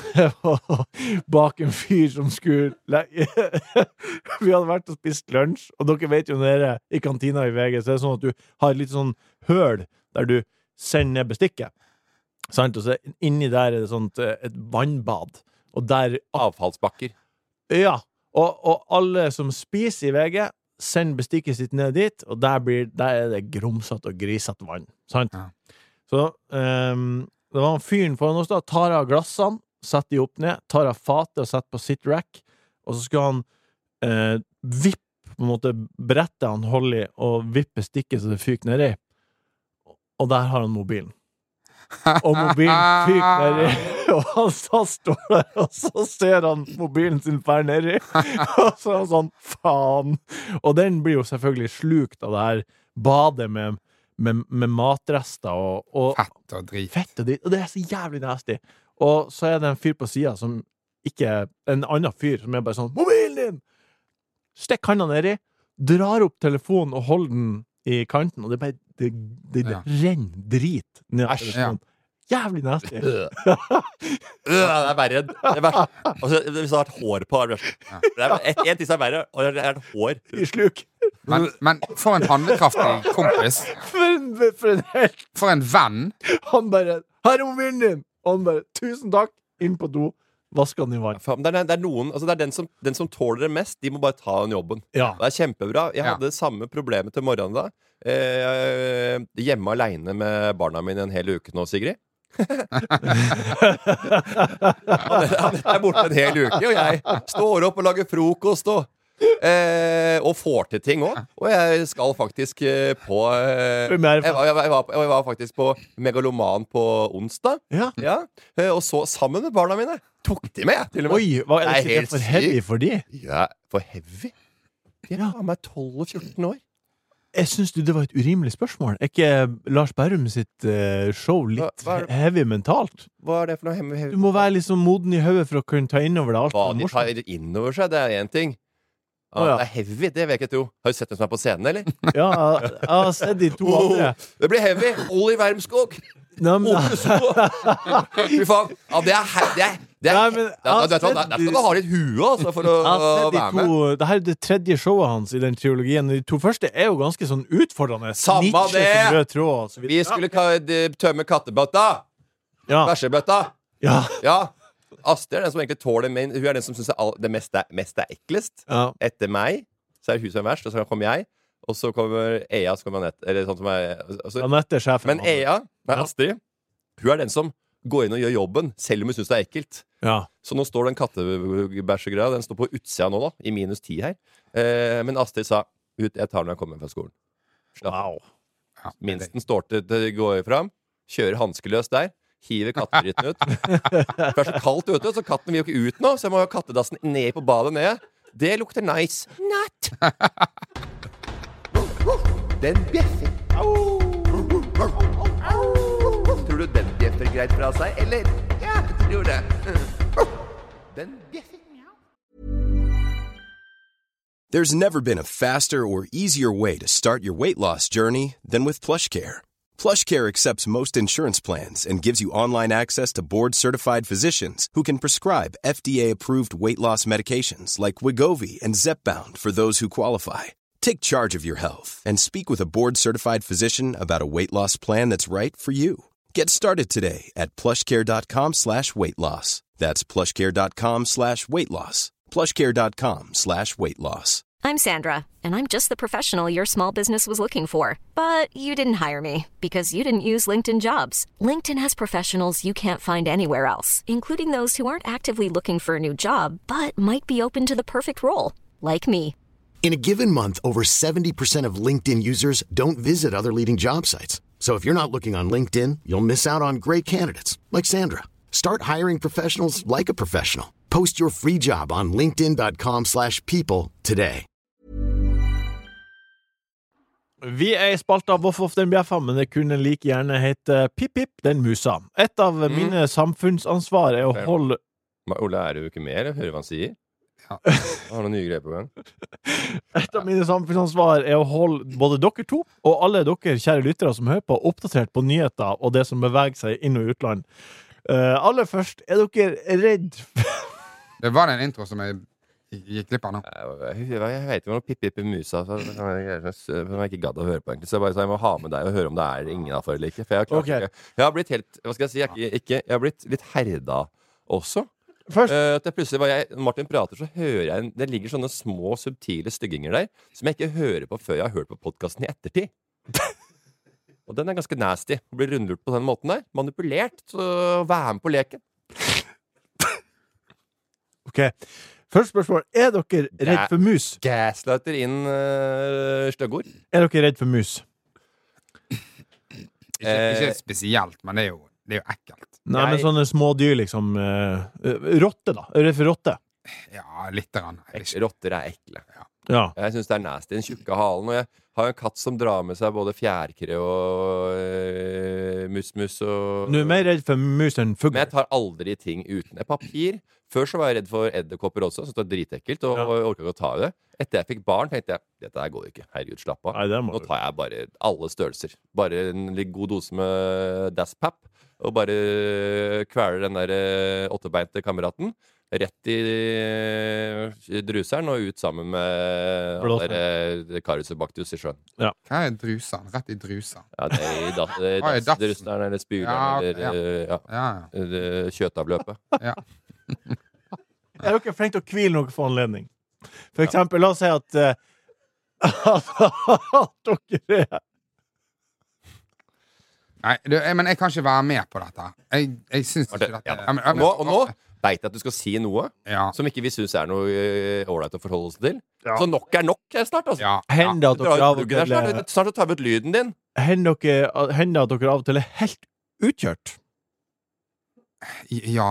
bak en fyr som skulle vi hadde vært og spist lunsj, og dere vet jo nede i kantina i VG, så er det sånn at du har litt sånn høl der du sender ned bestikket. Sant? Og så inni der er det sånt et vannbad, og der avfallsbakker. Ja, og alle som spiser i VG sender bestikket sitt ned dit, og der er det grumsatt og grisete vann. Sant? Ja. Så det var en fyren foran oss da, tar av glassene, setter de opp ned, tar av fatet og setter på sitt rack, og så skal han vippe, på en måte brette han holder i, og vippe stikket så det fyker nedi. Og der har han mobilen. Og mobilen fyker nedi, og han står der, og så ser han mobilen sin fær nedi, og så er han sånn, faen. Og den blir jo selvfølgelig slukt av det her badet med matrester og fett og drit. Og det er så jævlig nasty. Og så er det en fyr på siden som ikke en annen fyr som er bare sånn mobilen din! Stikk handa nedi, drar opp telefonen og holder den i kanten, og det bare det renner drit ned. Æsj. Jævlig nasty. Det er verre. Altså, hvis det har vært hår på det er en tiss er verre, og det er et hår i sluk. Men for en handlekraftig kompis. For en venn. Han bare, her er mobilen din! Og han bare, tusen takk, inn på do, vasker den i vann. Det er noen, altså det er den som tåler det mest, de må bare ta den jobben. Ja. Det er kjempebra. Jeg hadde det samme problemet til morgenen da. Hjemme alene med barna mine en hel uke nå, Sigrid. Han er borte en hel uke, og jeg står opp og lager frokost og får til ting også. Og jeg skal faktisk på jeg var faktisk på Megaloman på onsdag. Ja. Og så sammen med barna mine. Tok de med, til og med. Oi, hva er det for heavy for de? Ja, for heavy? De er meg 12 og 14 år. Jeg synes det var et urimelig spørsmål. Er ikke Lars Berrum sitt show litt heavy mentalt? Hva er det for noe heavy? Du må være liksom moden i hodet for å kunne ta innover det alt. Hva de tar innover seg, det er en ting. Det er heavy, det vil jeg ikke tro. Har du sett hvem som er på scenen, eller? Ja, jeg har sett de to andre. Det blir heavy. Olli Wermskog. Fy faen. Ja, det er der skal du ha litt hue, altså, for å være med. Det her er det tredje showet hans i den triologien. De to første er jo ganske sånn utfordrende. Samme det! Rød tråd, og så vi skulle tømme kattebøtta. Bæsjebøtta. Ja. Astrid er den som egentlig tåler, men hun er den som synes det mest er eklest. Etter meg så er hun som er verst, og så kommer jeg, og så kommer Ea, så kommer Anette, eller sånn som Anette er sjefen. Men Ea, Astrid, hun er den som går inn og gjør jobben, selv om hun synes det er ekkelt. Så nå står den kattebæsjegreia, den står på utsida nå da, i -10 her. Men Astrid sa, jeg tar når jeg kommer fra skolen. Wow. Minsten står til det går frem, kjører hanskeløs der, hiver kattedritten ut. For det så kaldt ute, så katten vil jo ikke ut nå, så jeg må ha kattedassen ned på badet ned. Det lukter nice. Natt! Den bjeffer. Tror du den bjeffer greit fra seg, eller? Ja, jeg tror det. Den bjeffer. There's never been a faster or easier way to start your weight loss journey than with PlushCare. PlushCare accepts most insurance plans and gives you online access to board-certified physicians who can prescribe FDA-approved weight loss medications like Wegovy and Zepbound for those who qualify. Take charge of your health and speak with a board-certified physician about a weight loss plan that's right for you. Get started today at plushcare.com/weightloss. That's plushcare.com/weightloss. plushcare.com/weightloss. I'm Sandra, and I'm just the professional your small business was looking for. But you didn't hire me because you didn't use LinkedIn Jobs. LinkedIn has professionals you can't find anywhere else, including those who aren't actively looking for a new job, but might be open to the perfect role, like me. In a given month, over 70% of LinkedIn users don't visit other leading job sites. So if you're not looking on LinkedIn, you'll miss out on great candidates like Sandra. Start hiring professionals like a professional. Post your free job on linkedin.com/people today. Vi I spalta Voff Voff den bjeffa, men det kunne like gjerne hete Pip Pip den musa. Et av mine samfunnsansvar å holde... Ole, du ikke mer? Hører hva han sier? Ja. Han har noen nye greier på gang. Et av mine samfunnsansvar å holde både dere to og alle dere kjære lyttere som hører på, oppdatert på nyheter og det som beveger seg inn- og utland. Aller først, dere redd? Det var en intro som jeg gikk glipp av nå. Jeg vet ikke om noe Pip-Pip i musa, så jeg ikke gadd å høre på egentlig. Så jeg må ha med deg og høre om det ingen av for eller ikke. For jeg har blitt helt, hva skal jeg si, jeg har blitt litt herda også. Først at jeg plutselig, når Martin prater, så hører jeg det ligger sånne små, subtile stygginger der som jeg ikke hører på før jeg har hørt på podcasten i ettertid. Og den ganske nasty. Å bli rundlurt på den måten der. Manipulert. Så vær med på leken. Ok. Første spørsmål. Dere redd for mus? Gaslighter inn støggord. Dere redd for mus? Ikke spesielt, men det er jo ekkelt. Nei, men sånne små dyr liksom rotte da. Er det for rotte? Ja, litt grann. Rotter ekle. Ja. Jeg synes det nasty. Den tjukke halen. Og jeg har en katt som drar med seg både fjærkre og mus og... Du mer redd for mus enn fugl. Men jeg tar aldri ting uten et papir. Før så var jeg redd for edderkopper også, så det var dritekkelt, og jeg orket ikke å ta det. Etter jeg fikk barn, tenkte jeg, dette her går ikke. Herregud, slapp av. Nå tar jeg bare alle størrelser. Bare en litt god dose med Daspap, og bare kveler den der åttebeinte kameraten. Rett i druseren og ut sammen med Carisobactus i sjøen. Ja. Hva druseren? Rett i druseren? Ja, det druseren eller spylen eller kjøtavløpet. Ja. Er dere flinke til å hvile noe for anledning? For eksempel, la oss si at dere Nei, men jeg kan ikke være med på dette. Jeg synes ikke dette. Nå vet jeg at du skal si noe som ikke vi synes noe ålreit å forholde oss til. Så nok nok snart, altså. Hender at dere av og til snart å ta ut lyden din. Hender at dere av og til helt utkjørt? Ja.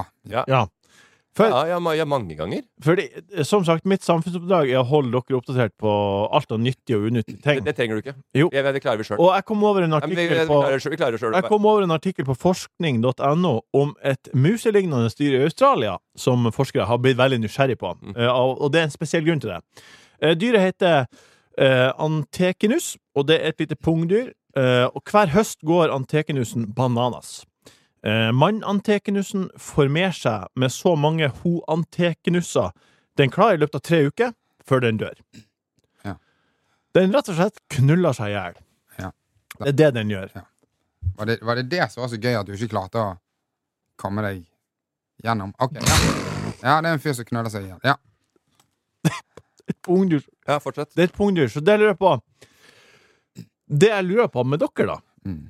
Mange ganger. Fordi, som sagt, mitt samfunnsoppdrag å holde dere oppdatert på alt av nyttige og unyttige ting. Det trenger du ikke. Jo. Det klarer vi selv. Og jeg kom over en artikkel på forskning.no om et muselignende dyr i Australia som forskere har blitt veldig nysgjerrig på. Og det en spesiell grunn til det. Dyret heter Antechinus, og det et lite pungdyr. Og hver høst går Antechinusen bananas. Mann-Antechinusen formerer seg med så mange ho-Antechinusser den klarer i løpet av 3 uker før den dør. Ja. Den rett og slett knuller seg ihjel. Ja. Det er det den gjør. Ja. Var det som var så gøy at du ikke klarte å komme deg gjennom? Ok, ja, det er en fyr som knuller seg ihjel. Ja. Et pungdyr. Ja, fortsett. Det er et pungdyr, så det lurer jeg på. Det jeg lurer på med dere da,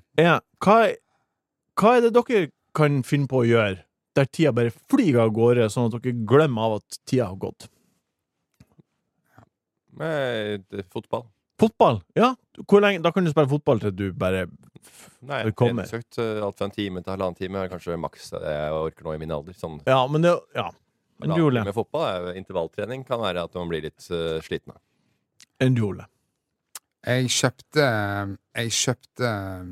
hva er det dere kan finne på å gjøre der tida bare flyger av gårde, sånn at dere glemmer av at tida har gått? Fotball. Fotball, ja. Hvor lenge? Da kan du spille fotball til du bare Nei, kommer. Søkt alt fra 1 time til 1,5 time er kanskje maks jeg orker nå i min alder. Sånn, Ja, men det ja. En 1,5 duole. time med fotball er jo intervalltrening. Kan være at man blir litt sliten. En duole. Jeg kjøpte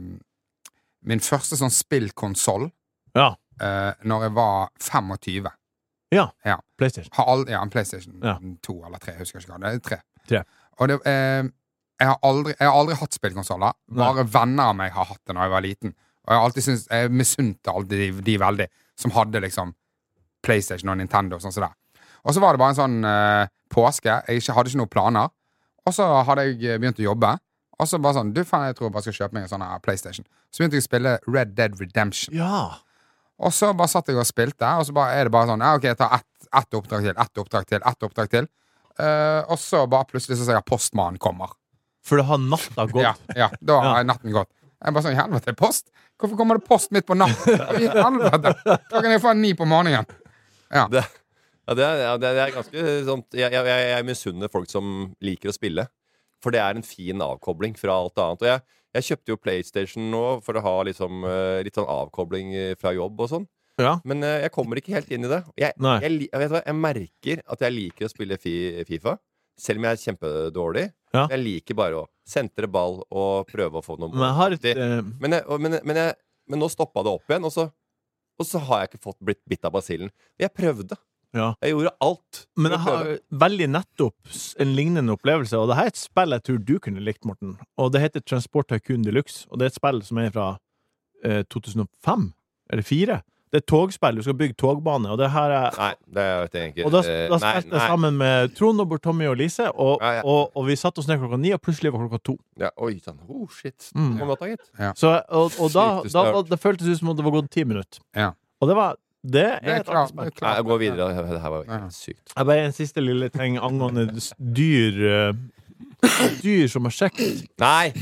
min første sånn spillkonsoll Ja. når jeg var 25. Ja. Ja. PlayStation. En PlayStation Ja. 2 eller 3, jeg husker ikke hva. Det er 3. 3. Og det, jeg har aldri hatt spillkonsoller. Bare venner av meg har hatt det når jeg var liten. Og jeg misunte alltid de veldig, som hadde liksom PlayStation og Nintendo og sånn som det. Og så var det bare en sånn påske. Jeg hadde ikke noen planer. Og så hadde jeg begynt å jobbe. Og så bare sånn, jeg tror jeg bare skal kjøpe meg en sånn PlayStation. Så begynte jeg å spille Red Dead Redemption. Ja. Og så bare satt jeg og spilte, og så er det bare sånn, ok, jeg tar ett oppdrag til. Og så bare plutselig så sier jeg postmannen kommer. For det har natta gått. Ja, da har natten gått. Jeg bare sånn, helvete, post? Hvorfor kommer det post midt på natten? I helvete! Klokken er faen 9 på morgenen. Ja. Det er ganske sånn jeg misunner folk som liker å spille. For det er en fin avkobling fra alt annet. Og jeg kjøpte jo PlayStation nå for å ha liksom, litt sånn avkobling fra jobb og sånn. Ja. Men jeg kommer ikke helt inn i det. Jeg vet hva, jeg merker at jeg liker å spille FIFA, selv om jeg er kjempedårlig. Ja. Jeg liker bare å sentre ball og prøve å få noe Men jeg har et men nå stoppa det opp igjen, og så har jeg ikke blitt bitt av basillen. Jeg prøvde. Ja. Jeg gjorde alt. Men jeg har veldig nettopp en lignende opplevelse, og det her er et spill jeg tror du kunne likt, Morten. Og det heter Transport Tycoon Deluxe, og det er et spill som er fra 2005 eller 2004. Det er et togspill, du skal bygge togbane, og det her er Nei, det vet jeg ikke. Og da spilte jeg sammen med Trond og Tommy og Lise, og vi satt oss ned klokka 9, og plutselig var klokka 2. Ja, oi, sånn, shit. Ja. Så, og da føltes det ut som om det var gått 10 minutter. Ja. Og det er klart. Nei, jeg går videre. Det her var helt sykt. Jeg bare en siste lille ting angående dyr som har sjekket Nei,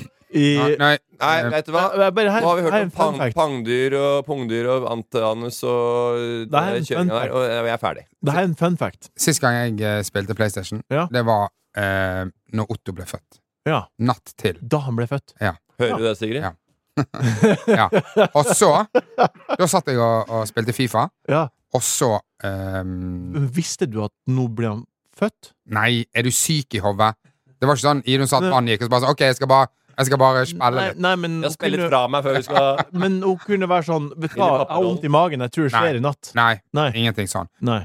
vet du hva? Nå har vi hørt om pungdyr og antanus og kjøringa der, og jeg er ferdig. Det her er en fun fact. Sist gang jeg spilte PlayStation, det var når Otto ble født. Ja. Natt til. Da han ble født. Ja. Hører du det, Sigrid? Ja. Ja. Og så da satt jeg og spilte FIFA. Ja. Og så Visste du at nå ble han født? Nei, er du syk i hodet? Det var ikke sånn Idun satt han gikk og så bare sånn, ok, jeg skal bare spille litt. Nei, men jeg spiller litt fra meg før vi skal Men hun kunne være sånn, vet du hva, jeg har vondt i magen, jeg tror det skjer i natt. Nei, ingenting sånn. Nei.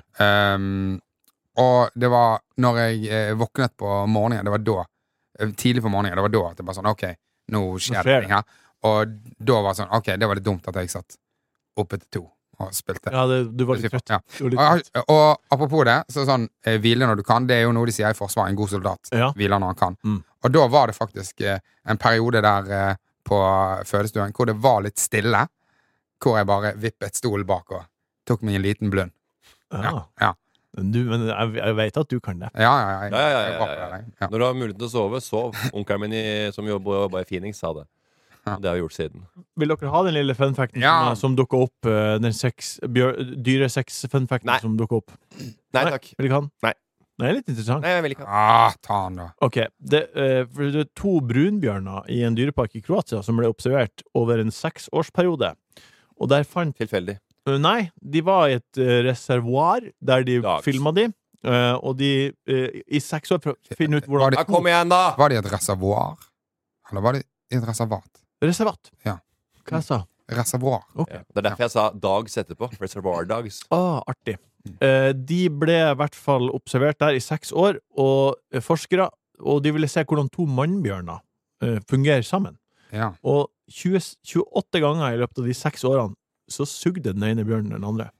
Og det var når jeg våknet på morgenen, det var da tidlig på morgenen, det var da at det bare sånn, ok, nå skjer det ting her. Og da var det sånn, ok, det var litt dumt at jeg satt oppe til 2 og spilte. Ja, du var litt trøtt. Ja. Og apropos det, så sånn, hvile når du kan, det er jo noe de sier i forsvaret, en god soldat hviler når han kan. Og da var det faktisk en periode der på fødestuen, hvor det var litt stille, hvor jeg bare vippet stolen bak og tok meg en liten blund. Ja. Men jeg vet at du kan det. Ja. Når du har muligheten til å sove, sov. Onkelen min som jobber i Phoenix sa det. Det har vi gjort siden. Vil dere ha den lille funfacten som dukker opp? Den dyresex-funfacten som dukker opp? Nei, takk. Vil dere ha den? Nei. Det er litt interessant. Nei, jeg vil ikke ha den. Ta den da. Ok, det er 2 brunbjørner i en dyrepark i Kroatia som ble observert over en 6-årsperiode. Og der fant... Tilfeldig. Nei, de var i et reservoar der de filmet de. Og de i 6 år for å finne ut hvordan... Kom igjen da! Var det et reservoar? Eller var det et reservat? Reservat? Ja. Hva jeg sa? Reservoar. Okay. Det er derfor jeg sa dogs etterpå. Reservoir dogs. Artig. De ble i hvert fall observert der i 6 år, og forskere, og de ville se hvordan 2 mannbjørner fungerer sammen. Ja. Og 28 ganger i løpet av de 6 årene så sugde den ene bjørnen den andre.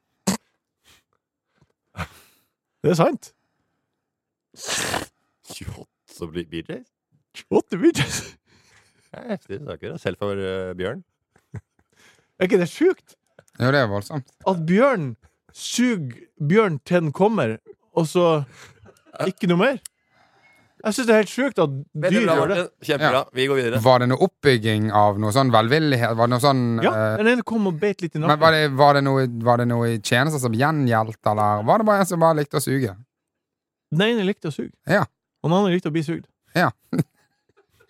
Det er sant. 28 BJs? 28 BJs? Heftige saker, selv for bjørn. Er ikke det sjukt? Jo, det er voldsomt. At bjørn suger bjørn til den kommer, og så ikke noe mer. Jeg synes det er helt sjukt at dyr gjør det. Kjempebra, vi går videre. Var det noe oppbygging av noe sånn velvillighet? Var det noe sånn... Ja, den ene kom og bet litt i nakken. Men var det noe i tjenester som gjengjeldt, eller var det bare en som bare likte å suge? Den ene likte å suge. Ja. Og den andre likte å bli sugd. Ja.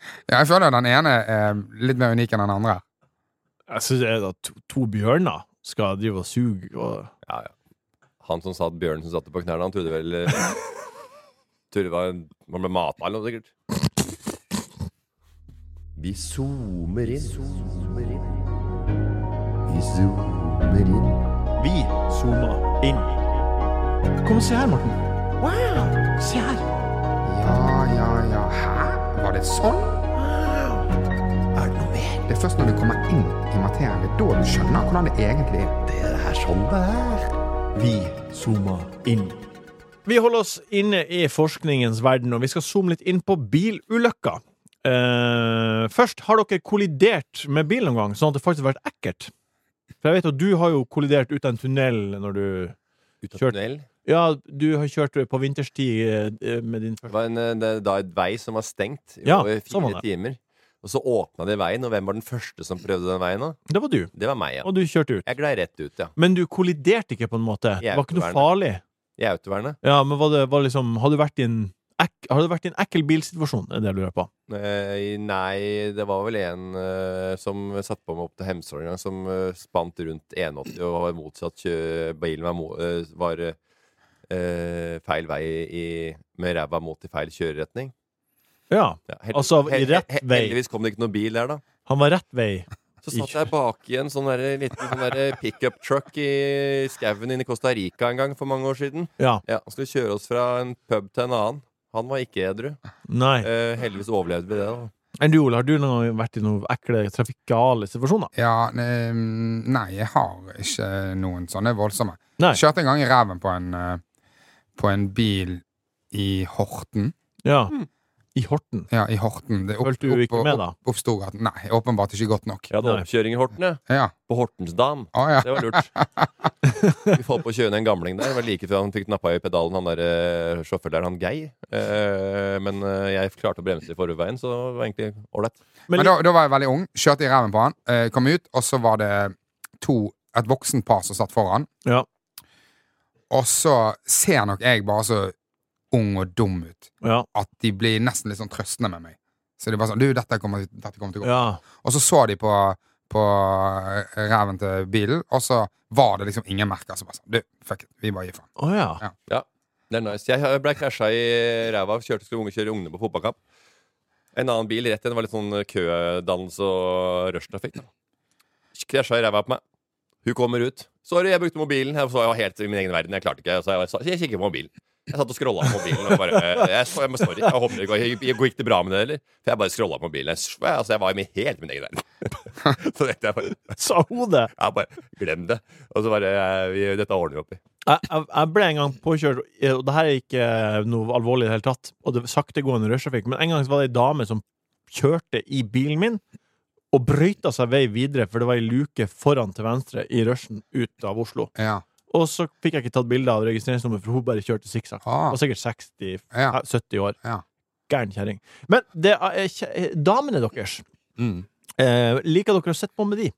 Jeg føler den ene er litt mer unik enn den andre. Jeg synes det at to bjørner skal drive og suge og... Ja. Han som satt bjørnen som satt på knærne, han trodde vel trodde det var man ble matet eller noe sikkert. Vi zoomer inn. Vi zoomer inn. Vi zoomer inn. Kom og se her, Morten. Wow, se her. Ja. Hæ? Var det sånn? Er det noe mer? Det er først når du kommer inn i materien, det er da du skjønner hvordan det egentlig er. Det er sånn det er. Vi zoomer inn. Vi holder oss inne i forskningens verden, og vi skal zoome litt inn på bilulykker. Først, har dere kollidert med bil noen gang, sånn at det faktisk har vært ekkelt? For jeg vet at du har jo kollidert ut av en tunnel når du Ut av tunnel? Ja, du har kjørt på vinterstid med din første... Det var en vei som var stengt i Ja, over 4 sånn var det. timer. Og så åpna de veien, og hvem var den første som prøvde den veien da? Det var du, Det var meg, ja. og du kjørte ut. Jeg glei rett ut, ja. Men du kolliderte ikke på en måte. Det Jeg er var ikke noe autovernet. farlig. Jeg er autovernet. Ja, men var liksom, har du vært i en ekkel bilsituasjon? Det er det jeg lurer på. Nei, det var vel en som satt på meg opp til Hemsedal en gang, som spant rundt 180 og var motsatt bilen var feil vei med ræva mot i feil kjøreretning. Ja, altså i rett vei. Heldigvis kom det ikke noen bil der da. Han var rett vei. Så satt jeg bak i en liten pick-up truck i skauen inne i Costa Rica en gang for mange år siden. Ja. Ja, han skulle kjøre oss fra en pub til en annen. Han var ikke edru. Nei. Heldigvis overlevde vi det da. Enn du, Ole, har du noen gang vært i noen ekle trafikale situasjoner? Ja, nei, jeg har ikke noen sånne voldsomme. Nei. Jeg kjørte en gang i ræven på en bil i Horten. Ja. I Horten. Ja, i Horten. Det Følte du ikke med da? Opp Storgaten. Nei, åpenbart ikke godt nok. Jeg hadde Nei. oppkjøring i Horten, ja. Ja. På Hortensdam. Ja. Det var lurt. Vi får på å kjøre ned en gamling der. Det var like før han fikk nappa i pedalen, han der sjåfør der, han Gei. Men jeg klarte å bremse i forveien, så det var egentlig ålreit. Men da var jeg veldig ung. Kjørte i ræven på han. Kom ut, og så var det et voksen par som satt foran. Ja. Og så ser nok jeg bare så ung og dum ut. Ja. At de blir nesten litt sånn trøstende med meg. Så de bare sånn, dette kommer til å gå. Ja. Og så de på ræven til bilen, og så var det liksom ingen merker. Så bare sånn, fuck it, vi bare gir faen. Åja. Ja, det er nice. Jeg ble krasja i ræva, skulle kjøre ungene på fotballkamp. En annen bil rett igjen, det var litt sånn kødannelse og rushtrafikk. Krasja i ræva på meg. Hun kommer ut. Sorry, jeg brukte mobilen. Jeg var helt i min egen verden, jeg klarte ikke. Så jeg kikket på mobilen. Jeg satt og scrollet på mobilen og bare sorry, jeg håper det gikk det bra med det, eller? For jeg bare scrollet på mobilen. Jeg var helt min egen verden. Så jeg bare Sa hun det? Jeg bare, glem det. Og så bare, dette ordner vi opp i. Jeg ble en gang påkjørt, og det her er ikke noe alvorlig i det hele tatt, og det var saktegående rushtrafikk, men en gang var det en dame som kjørte i bilen min, og brøyta seg vei videre, for det var en luke foran til venstre i rushen ut av Oslo. Ja. Og så fikk jeg ikke tatt bilder av registreringsnummer, for hun bare kjørte sikksakk. Hun var sikkert 60-70 år. Ja. Gæren kjæring. Men det er damene deres. Liker dere å sette på med de?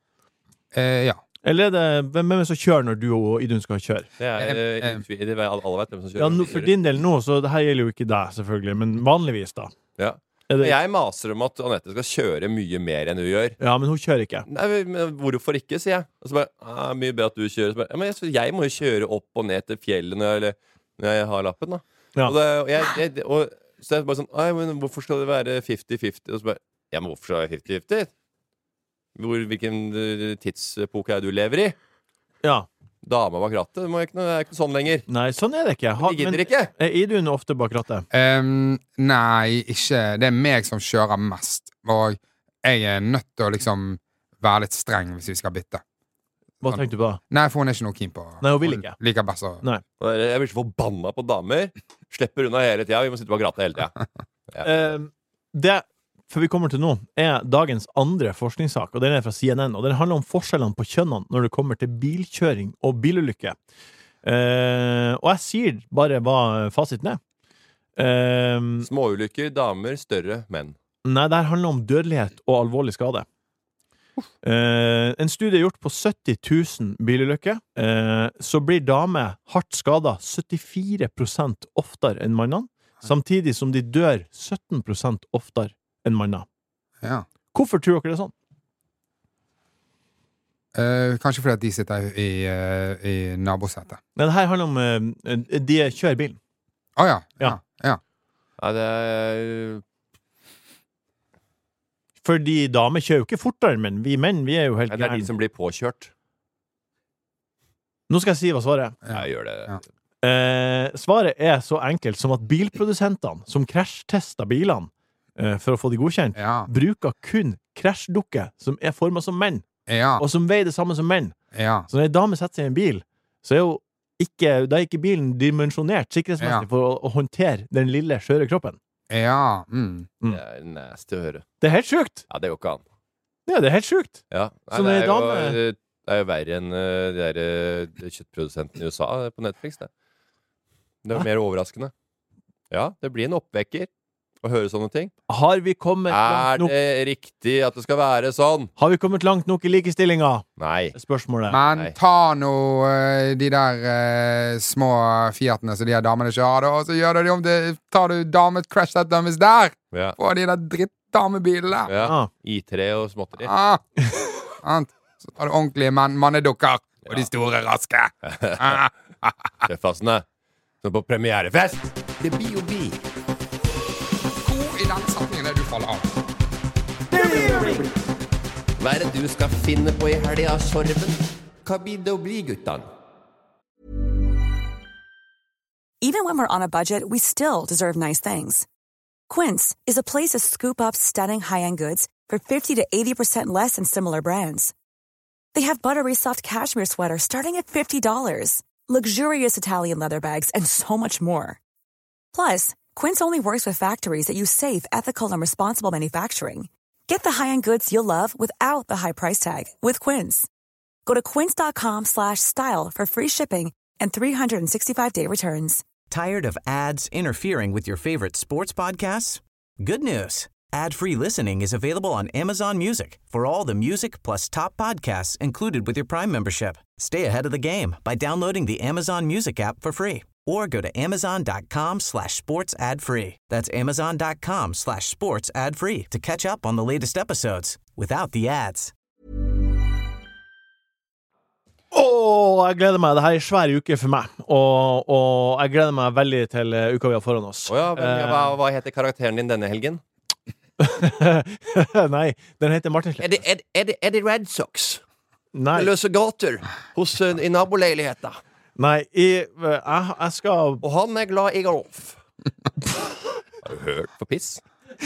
Ja. Eller er det hvem er det som kjører når du og Idun skal kjøre? Det er alle vet hvem som kjører. Ja, for din del nå, så det her gjelder jo ikke deg, selvfølgelig, men vanligvis da. Ja. Jeg maser om at Anette skal kjøre mye mer enn hun gjør. Ja, men hun kjører ikke. Nei, men hvorfor ikke, sier jeg. Og så bare, mye bedre at du kjører. Så bare, men jeg må jo kjøre opp og ned til fjellet når jeg har lappen, da. Ja. Så jeg bare sånn, men hvorfor skal det være 50-50? Og så bare, ja, men hvorfor skal det være 50-50? Hvilken tidsepoke er det du lever i? Ja. Dama bak rattet, det er ikke sånn lenger. Nei, sånn er det ikke. De gidder ikke. Er Idun ofte bak rattet? Nei, ikke. Det er meg som kjører mest. Og jeg er nødt til å liksom være litt streng hvis vi skal bytte. Hva tenkte du på da? Nei, for hun er ikke noe keen på. Nei, hun vil ikke. Liker best å... Nei. Jeg blir så forbanna på damer. Slipper unna hele tida. Vi må sitte bak rattet hele tida. Ja. Det for vi kommer til nå, er dagens andre forskningssak, og den er fra CNN, og den handler om forskjellene på kjønnene når det kommer til bilkjøring og bilulykke. Og jeg sier bare hva fasiten er. Småulykker, damer, større menn. Nei, det her handler om dødelighet og alvorlig skade. En studie gjort på 70 000 bilulykker, så blir damer hardt skadet 74% oftere enn mannene, samtidig som de dør 17% oftere enn manner. Ja. Hvorfor tror dere det er sånn? Kanskje fordi at de sitter i nabosetet. Nei, det her handler om de kjører bilen. Ja. Nei, det Fordi damer kjører jo ikke fortere, men vi menn, vi er jo helt Nei, det er de som blir påkjørt. Nå skal jeg si hva svaret er. Jeg gjør det. Ja. Svaret er så enkelt som at bilprodusentene som krasjtester bilene for å få de godkjent, bruker kun krasjdukker som er formet som menn, og som veier det samme som menn. Så når en dame setter seg i en bil, så er jo da er ikke bilen dimensjonert sikkerhetsmessig for å håndtere den lille, skjøre kroppen. Det er nasty å høre. Det er helt sjukt! Ja, det går ikke an. Ja, det er helt sjukt. Ja. Nei, det er jo verre enn de der kjøttprodusentene i USA på Netflix, det. Det er mer overraskende. Ja, det blir en oppvekker å høre sånne ting. Har vi kommet langt nok? Er det riktig at det skal være sånn? Har vi kommet langt nok i likestillinga? Nei. Spørsmålet. Men ta nå de der små Fiatene som de her damene kjører, og så gjør de om det. Tar du damet crash that dummies der på de der drittdamebilene. Ja. I3 og småtteri. Så tar du ordentlige mannedukker og de store raske. Tøffasene. Som på premierefest. Det blir jo bi. Hvor i den setningen er du faller av? Hva er det du skal finne på i helga, Sorben? Hva blir det å bli, guttan? Even when we're on a budget, we still deserve nice things. Quince is a place to scoop up stunning high-end goods for 50 to 80% less than similar brands. They have buttery soft cashmere sweaters starting at $50, luxurious Italian leather bags, and so much more. Plus, Quince only works with factories that use safe, ethical, and responsible manufacturing. Get the high-end goods you'll love without the high price tag with Quince. Go to quince.com/style for free shipping and 365-day returns. Tired of ads interfering with your favorite sports podcasts? Good news. Ad-free listening is available on Amazon Music for all the music plus top podcasts included with your Prime membership. Stay ahead of the game by downloading the Amazon Music app for free or go to amazon.com/sports ad-free. That's amazon.com/sports ad-free to catch up on the latest episodes without the ads. Jeg gleder meg. Dette er en svær uke for meg. Og jeg gleder meg veldig til uka vi har foran oss. Hva heter karakteren din denne helgen? Nei, den heter Martin Slepp. Er det Red Sox? Nei. Det løser gater i naboleiligheten. Nei, jeg skal... Og han er glad i golf. Har du hørt på piss?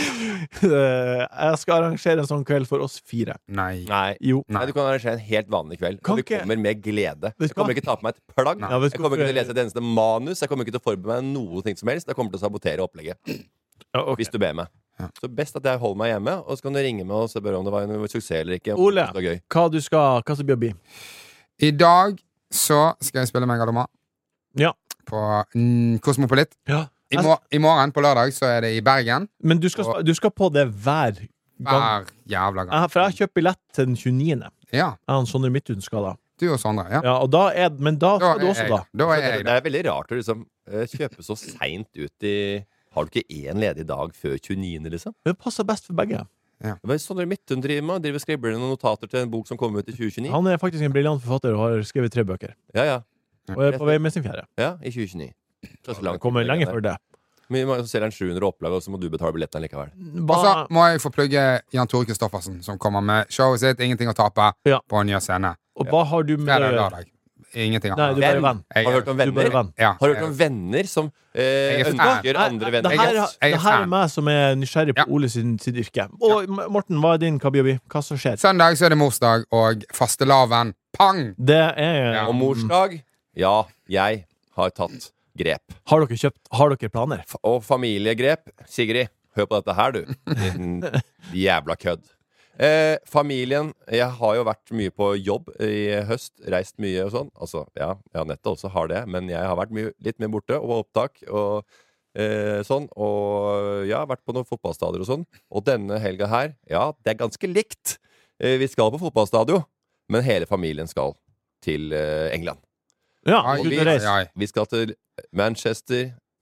Jeg skal arrangere en sånn kveld for oss 4. Nei. Jo. Nei, du kan arrangere en helt vanlig kveld. Og vi kommer med glede. Jeg kommer ikke til å ta på meg et plagg. Jeg kommer ikke til å lese et eneste manus. Jeg kommer ikke til å forberede meg noe ting som helst. Jeg kommer til å sabotere opplegget. Hvis du ber meg. Så best at jeg holder meg hjemme, og så kan du ringe meg og spørre om det var en suksess eller ikke. Ole, hva skal det bli? I dag så skal jeg spille Megaloma. Ja. På Kosmopolit. Ja. I morgen på lørdag så er det i Bergen. Men du skal på det hver gang? Hver jævla gang. For jeg har kjøpt billett til den 29. Ja. Sondre Midthun skal da. Du og Sondre, ja. Og men da skal du også da. Det er veldig rart å liksom kjøpe så sent ut i... Har du ikke én ledig dag før 29, liksom? Det passer best for begge. Ja. Hva er Sondre Midthun driver skriver noen notater til en bok som kommer ut i 2029? Han er faktisk en briljant forfatter og har skrevet 3 bøker. Ja. Og er på vei med sin 4. Ja, i 2029. Det kommer lenge før det. Men så ser han 700 opplag, og så må du betale billetten likevel. Og så må jeg få plugge Jan Tore Kristoffersen, som kommer med showet sitt Ingenting å tape på en ny scene. Og hva har du med lørdag? Ingenting. Nei, du er bare venn. Har du hørt om venner? Ja. Har du hørt om venner som ønsker andre venner? Det her er meg som er nysgjerrig på Ole sin yrke. Og Morten, hva er din kabiobi? Hva som skjer? Søndag så er det morsdag og fastelavn. Pang! Det er... Og morsdag? Ja, jeg har tatt grep. Har dere planer? Og familiegrep. Sigrid, hør på dette her, du. Jævla kødd. Familien. Jeg har jo vært mye på jobb i høst. Reist mye og sånn. Altså, ja, Anette også har det. Men jeg har vært litt mer borte og på opptak og sånn. Og jeg har vært på noen fotballstadier og sånn. Og denne helga her, ja, det er ganske likt. Vi skal på fotballstadion, men hele familien skal til England. Ja, vi skal til Manchester.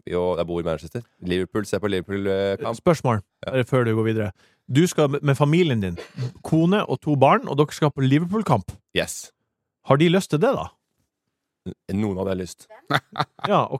jeg bor i Manchester. Liverpool, se på Liverpool-kamp. Spørsmål, før du går videre. Du skal med familien din, kone og 2 barn, og dere skal på Liverpool-kamp. Yes. Har de lyst til det, da? Noen hadde lyst. Ja, ok.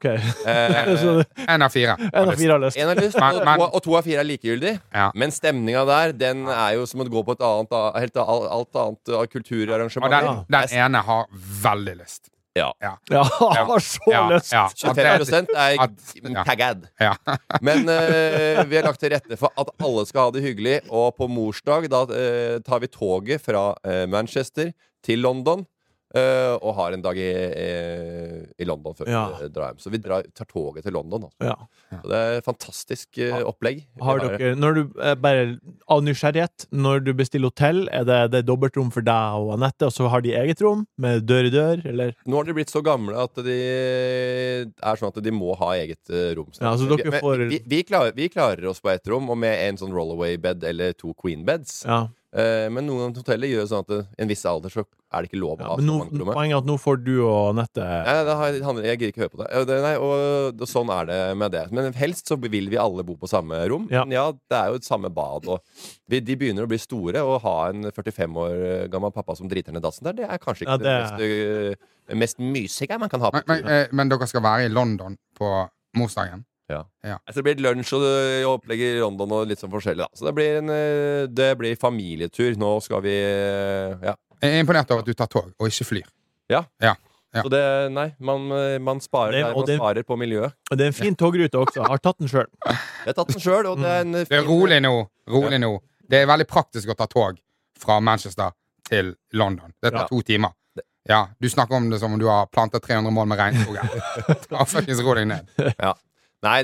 En av 4. En av 4 har lyst. En har lyst, og 2 av 4 er likegyldig. Ja. Men stemninga der, den er jo som å gå på et helt annet kulturarrangement. Den ene har veldig lyst. Ja. Han har så lyst. 25% er taggad. Men vi har lagt til rette for at alle skal ha det hyggelig. Og på morsdag da tar vi toget fra Manchester til London. Og har en dag i London før vi drar hjem. Så vi tar toget til London. Så det er et fantastisk opplegg. Har dere, når du bare av nysgjerrighet, når du bestiller hotell, det dobbeltrom for deg og Annette, og så har de eget rom med dør i dør, eller? Nå har de blitt så gamle at de er sånn at de må ha eget rom. Så dere får... vi klarer oss på et rom, og med en sånn rollaway bed eller 2 queen beds. Men noen hoteller gjør sånn at en viss alder så er det ikke lov å ha så mange rom. Poenget er at nå får du og Nette... Jeg gir ikke høre på det. Og sånn er det med det. Men helst så vil vi alle bo på samme rom. Men det er jo et samme bad. Og de begynner å bli store, og ha en 45 år gammel pappa som driter ned dassen der, det er kanskje ikke det mest mysige man kan ha på turen. Men dere skal være i London på morsdagen? Ja. Så det blir lunsj og opplegg i London og litt sånn forskjellig da. Så det blir familietur. Nå skal vi Jeg er imponert over at du tar tog og ikke flyr. Ja. Så man sparer sparer på miljøet. Og det er en fin togrute også. Jeg har tatt den selv. Jeg har tatt den selv, og det er en fin... Rolig nå. Det er veldig praktisk å ta tog fra Manchester til London. Det tar 2 timer. Ja, du snakker om det som om du har plantet 300 mål med regnskogen. Ta faktisk ro deg ned. Ja. Nei,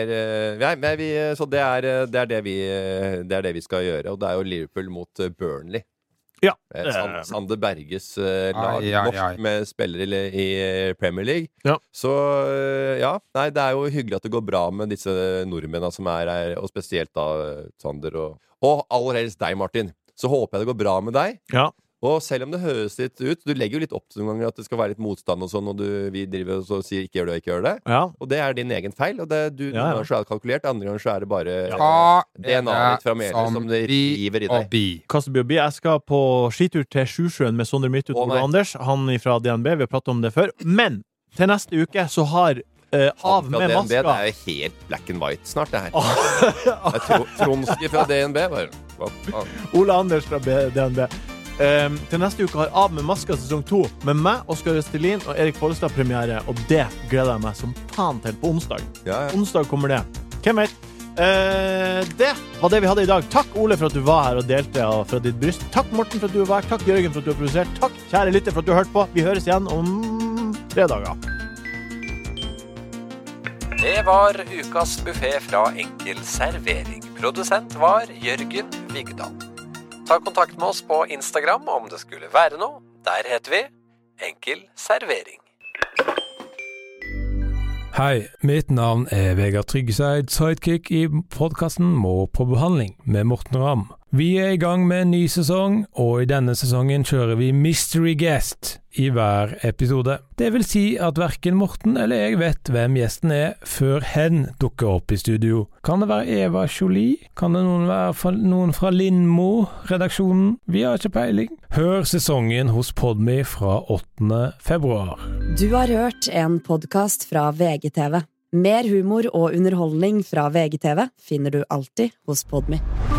så det er det vi skal gjøre. Og det er jo Liverpool mot Burnley. Sander Berges lag, norsk med spillere i Premier League. Så det er jo hyggelig at det går bra med disse nordmennene som er her, og spesielt da Sander og aller helst deg, Martin. Så håper jeg det går bra med deg. Og selv om det høres litt ut, du legger jo litt opp til noen ganger at det skal være litt motstand og sånn, og vi driver og sier ikke gjør det, og det er din egen feil, og noen ganger så er det kalkulert, andre ganger så er det bare DNA-et fra Mele som det river i deg. Kasteby og Bi, jeg skal på skitur til Sjusjøen med Sondre Midtut og Anders, han fra DNB, vi har pratet om det før, men til neste uke så har Av med maska. Det er jo helt black and white snart, det her. Tronski fra DNB. Ole Anders fra DNB. Til neste uke har Av med maska sesong 2 med meg, Oskar Østelin og Erik Follestad premiere, og det gleder jeg meg som faen til på onsdag. Onsdag kommer det. Hvem vet? Det var det vi hadde i dag. Takk Ole for at du var her og delte fra ditt bryst. Takk Morten for at du var her. Takk Jørgen for at du har produsert. Takk kjære lytter for at du har hørt på. Vi høres igjen om 3 dager. Det var ukas buffet fra Enkel Servering. Produsent var Jørgen Vigdal. Ta kontakt med oss på Instagram om det skulle være noe. Der heter vi Enkel Servering. Hei, mitt navn er Vegard Tryggeseid, sidekick i podcasten Må på behandling med Morten Ramm. Vi er i gang med en ny sesong, og i denne sesongen kjører vi Mystery Guest i hver episode. Det vil si at hverken Morten eller jeg vet hvem gjesten er før hen dukker opp i studio. Kan det være Eva Jolie? Kan det noen fra Lindmo-redaksjonen? Vi har ikke peiling. Hør sesongen hos Podme fra 8. februar. Du har hørt en podcast fra VGTV. Mer humor og underholdning fra VGTV finner du alltid hos Podme.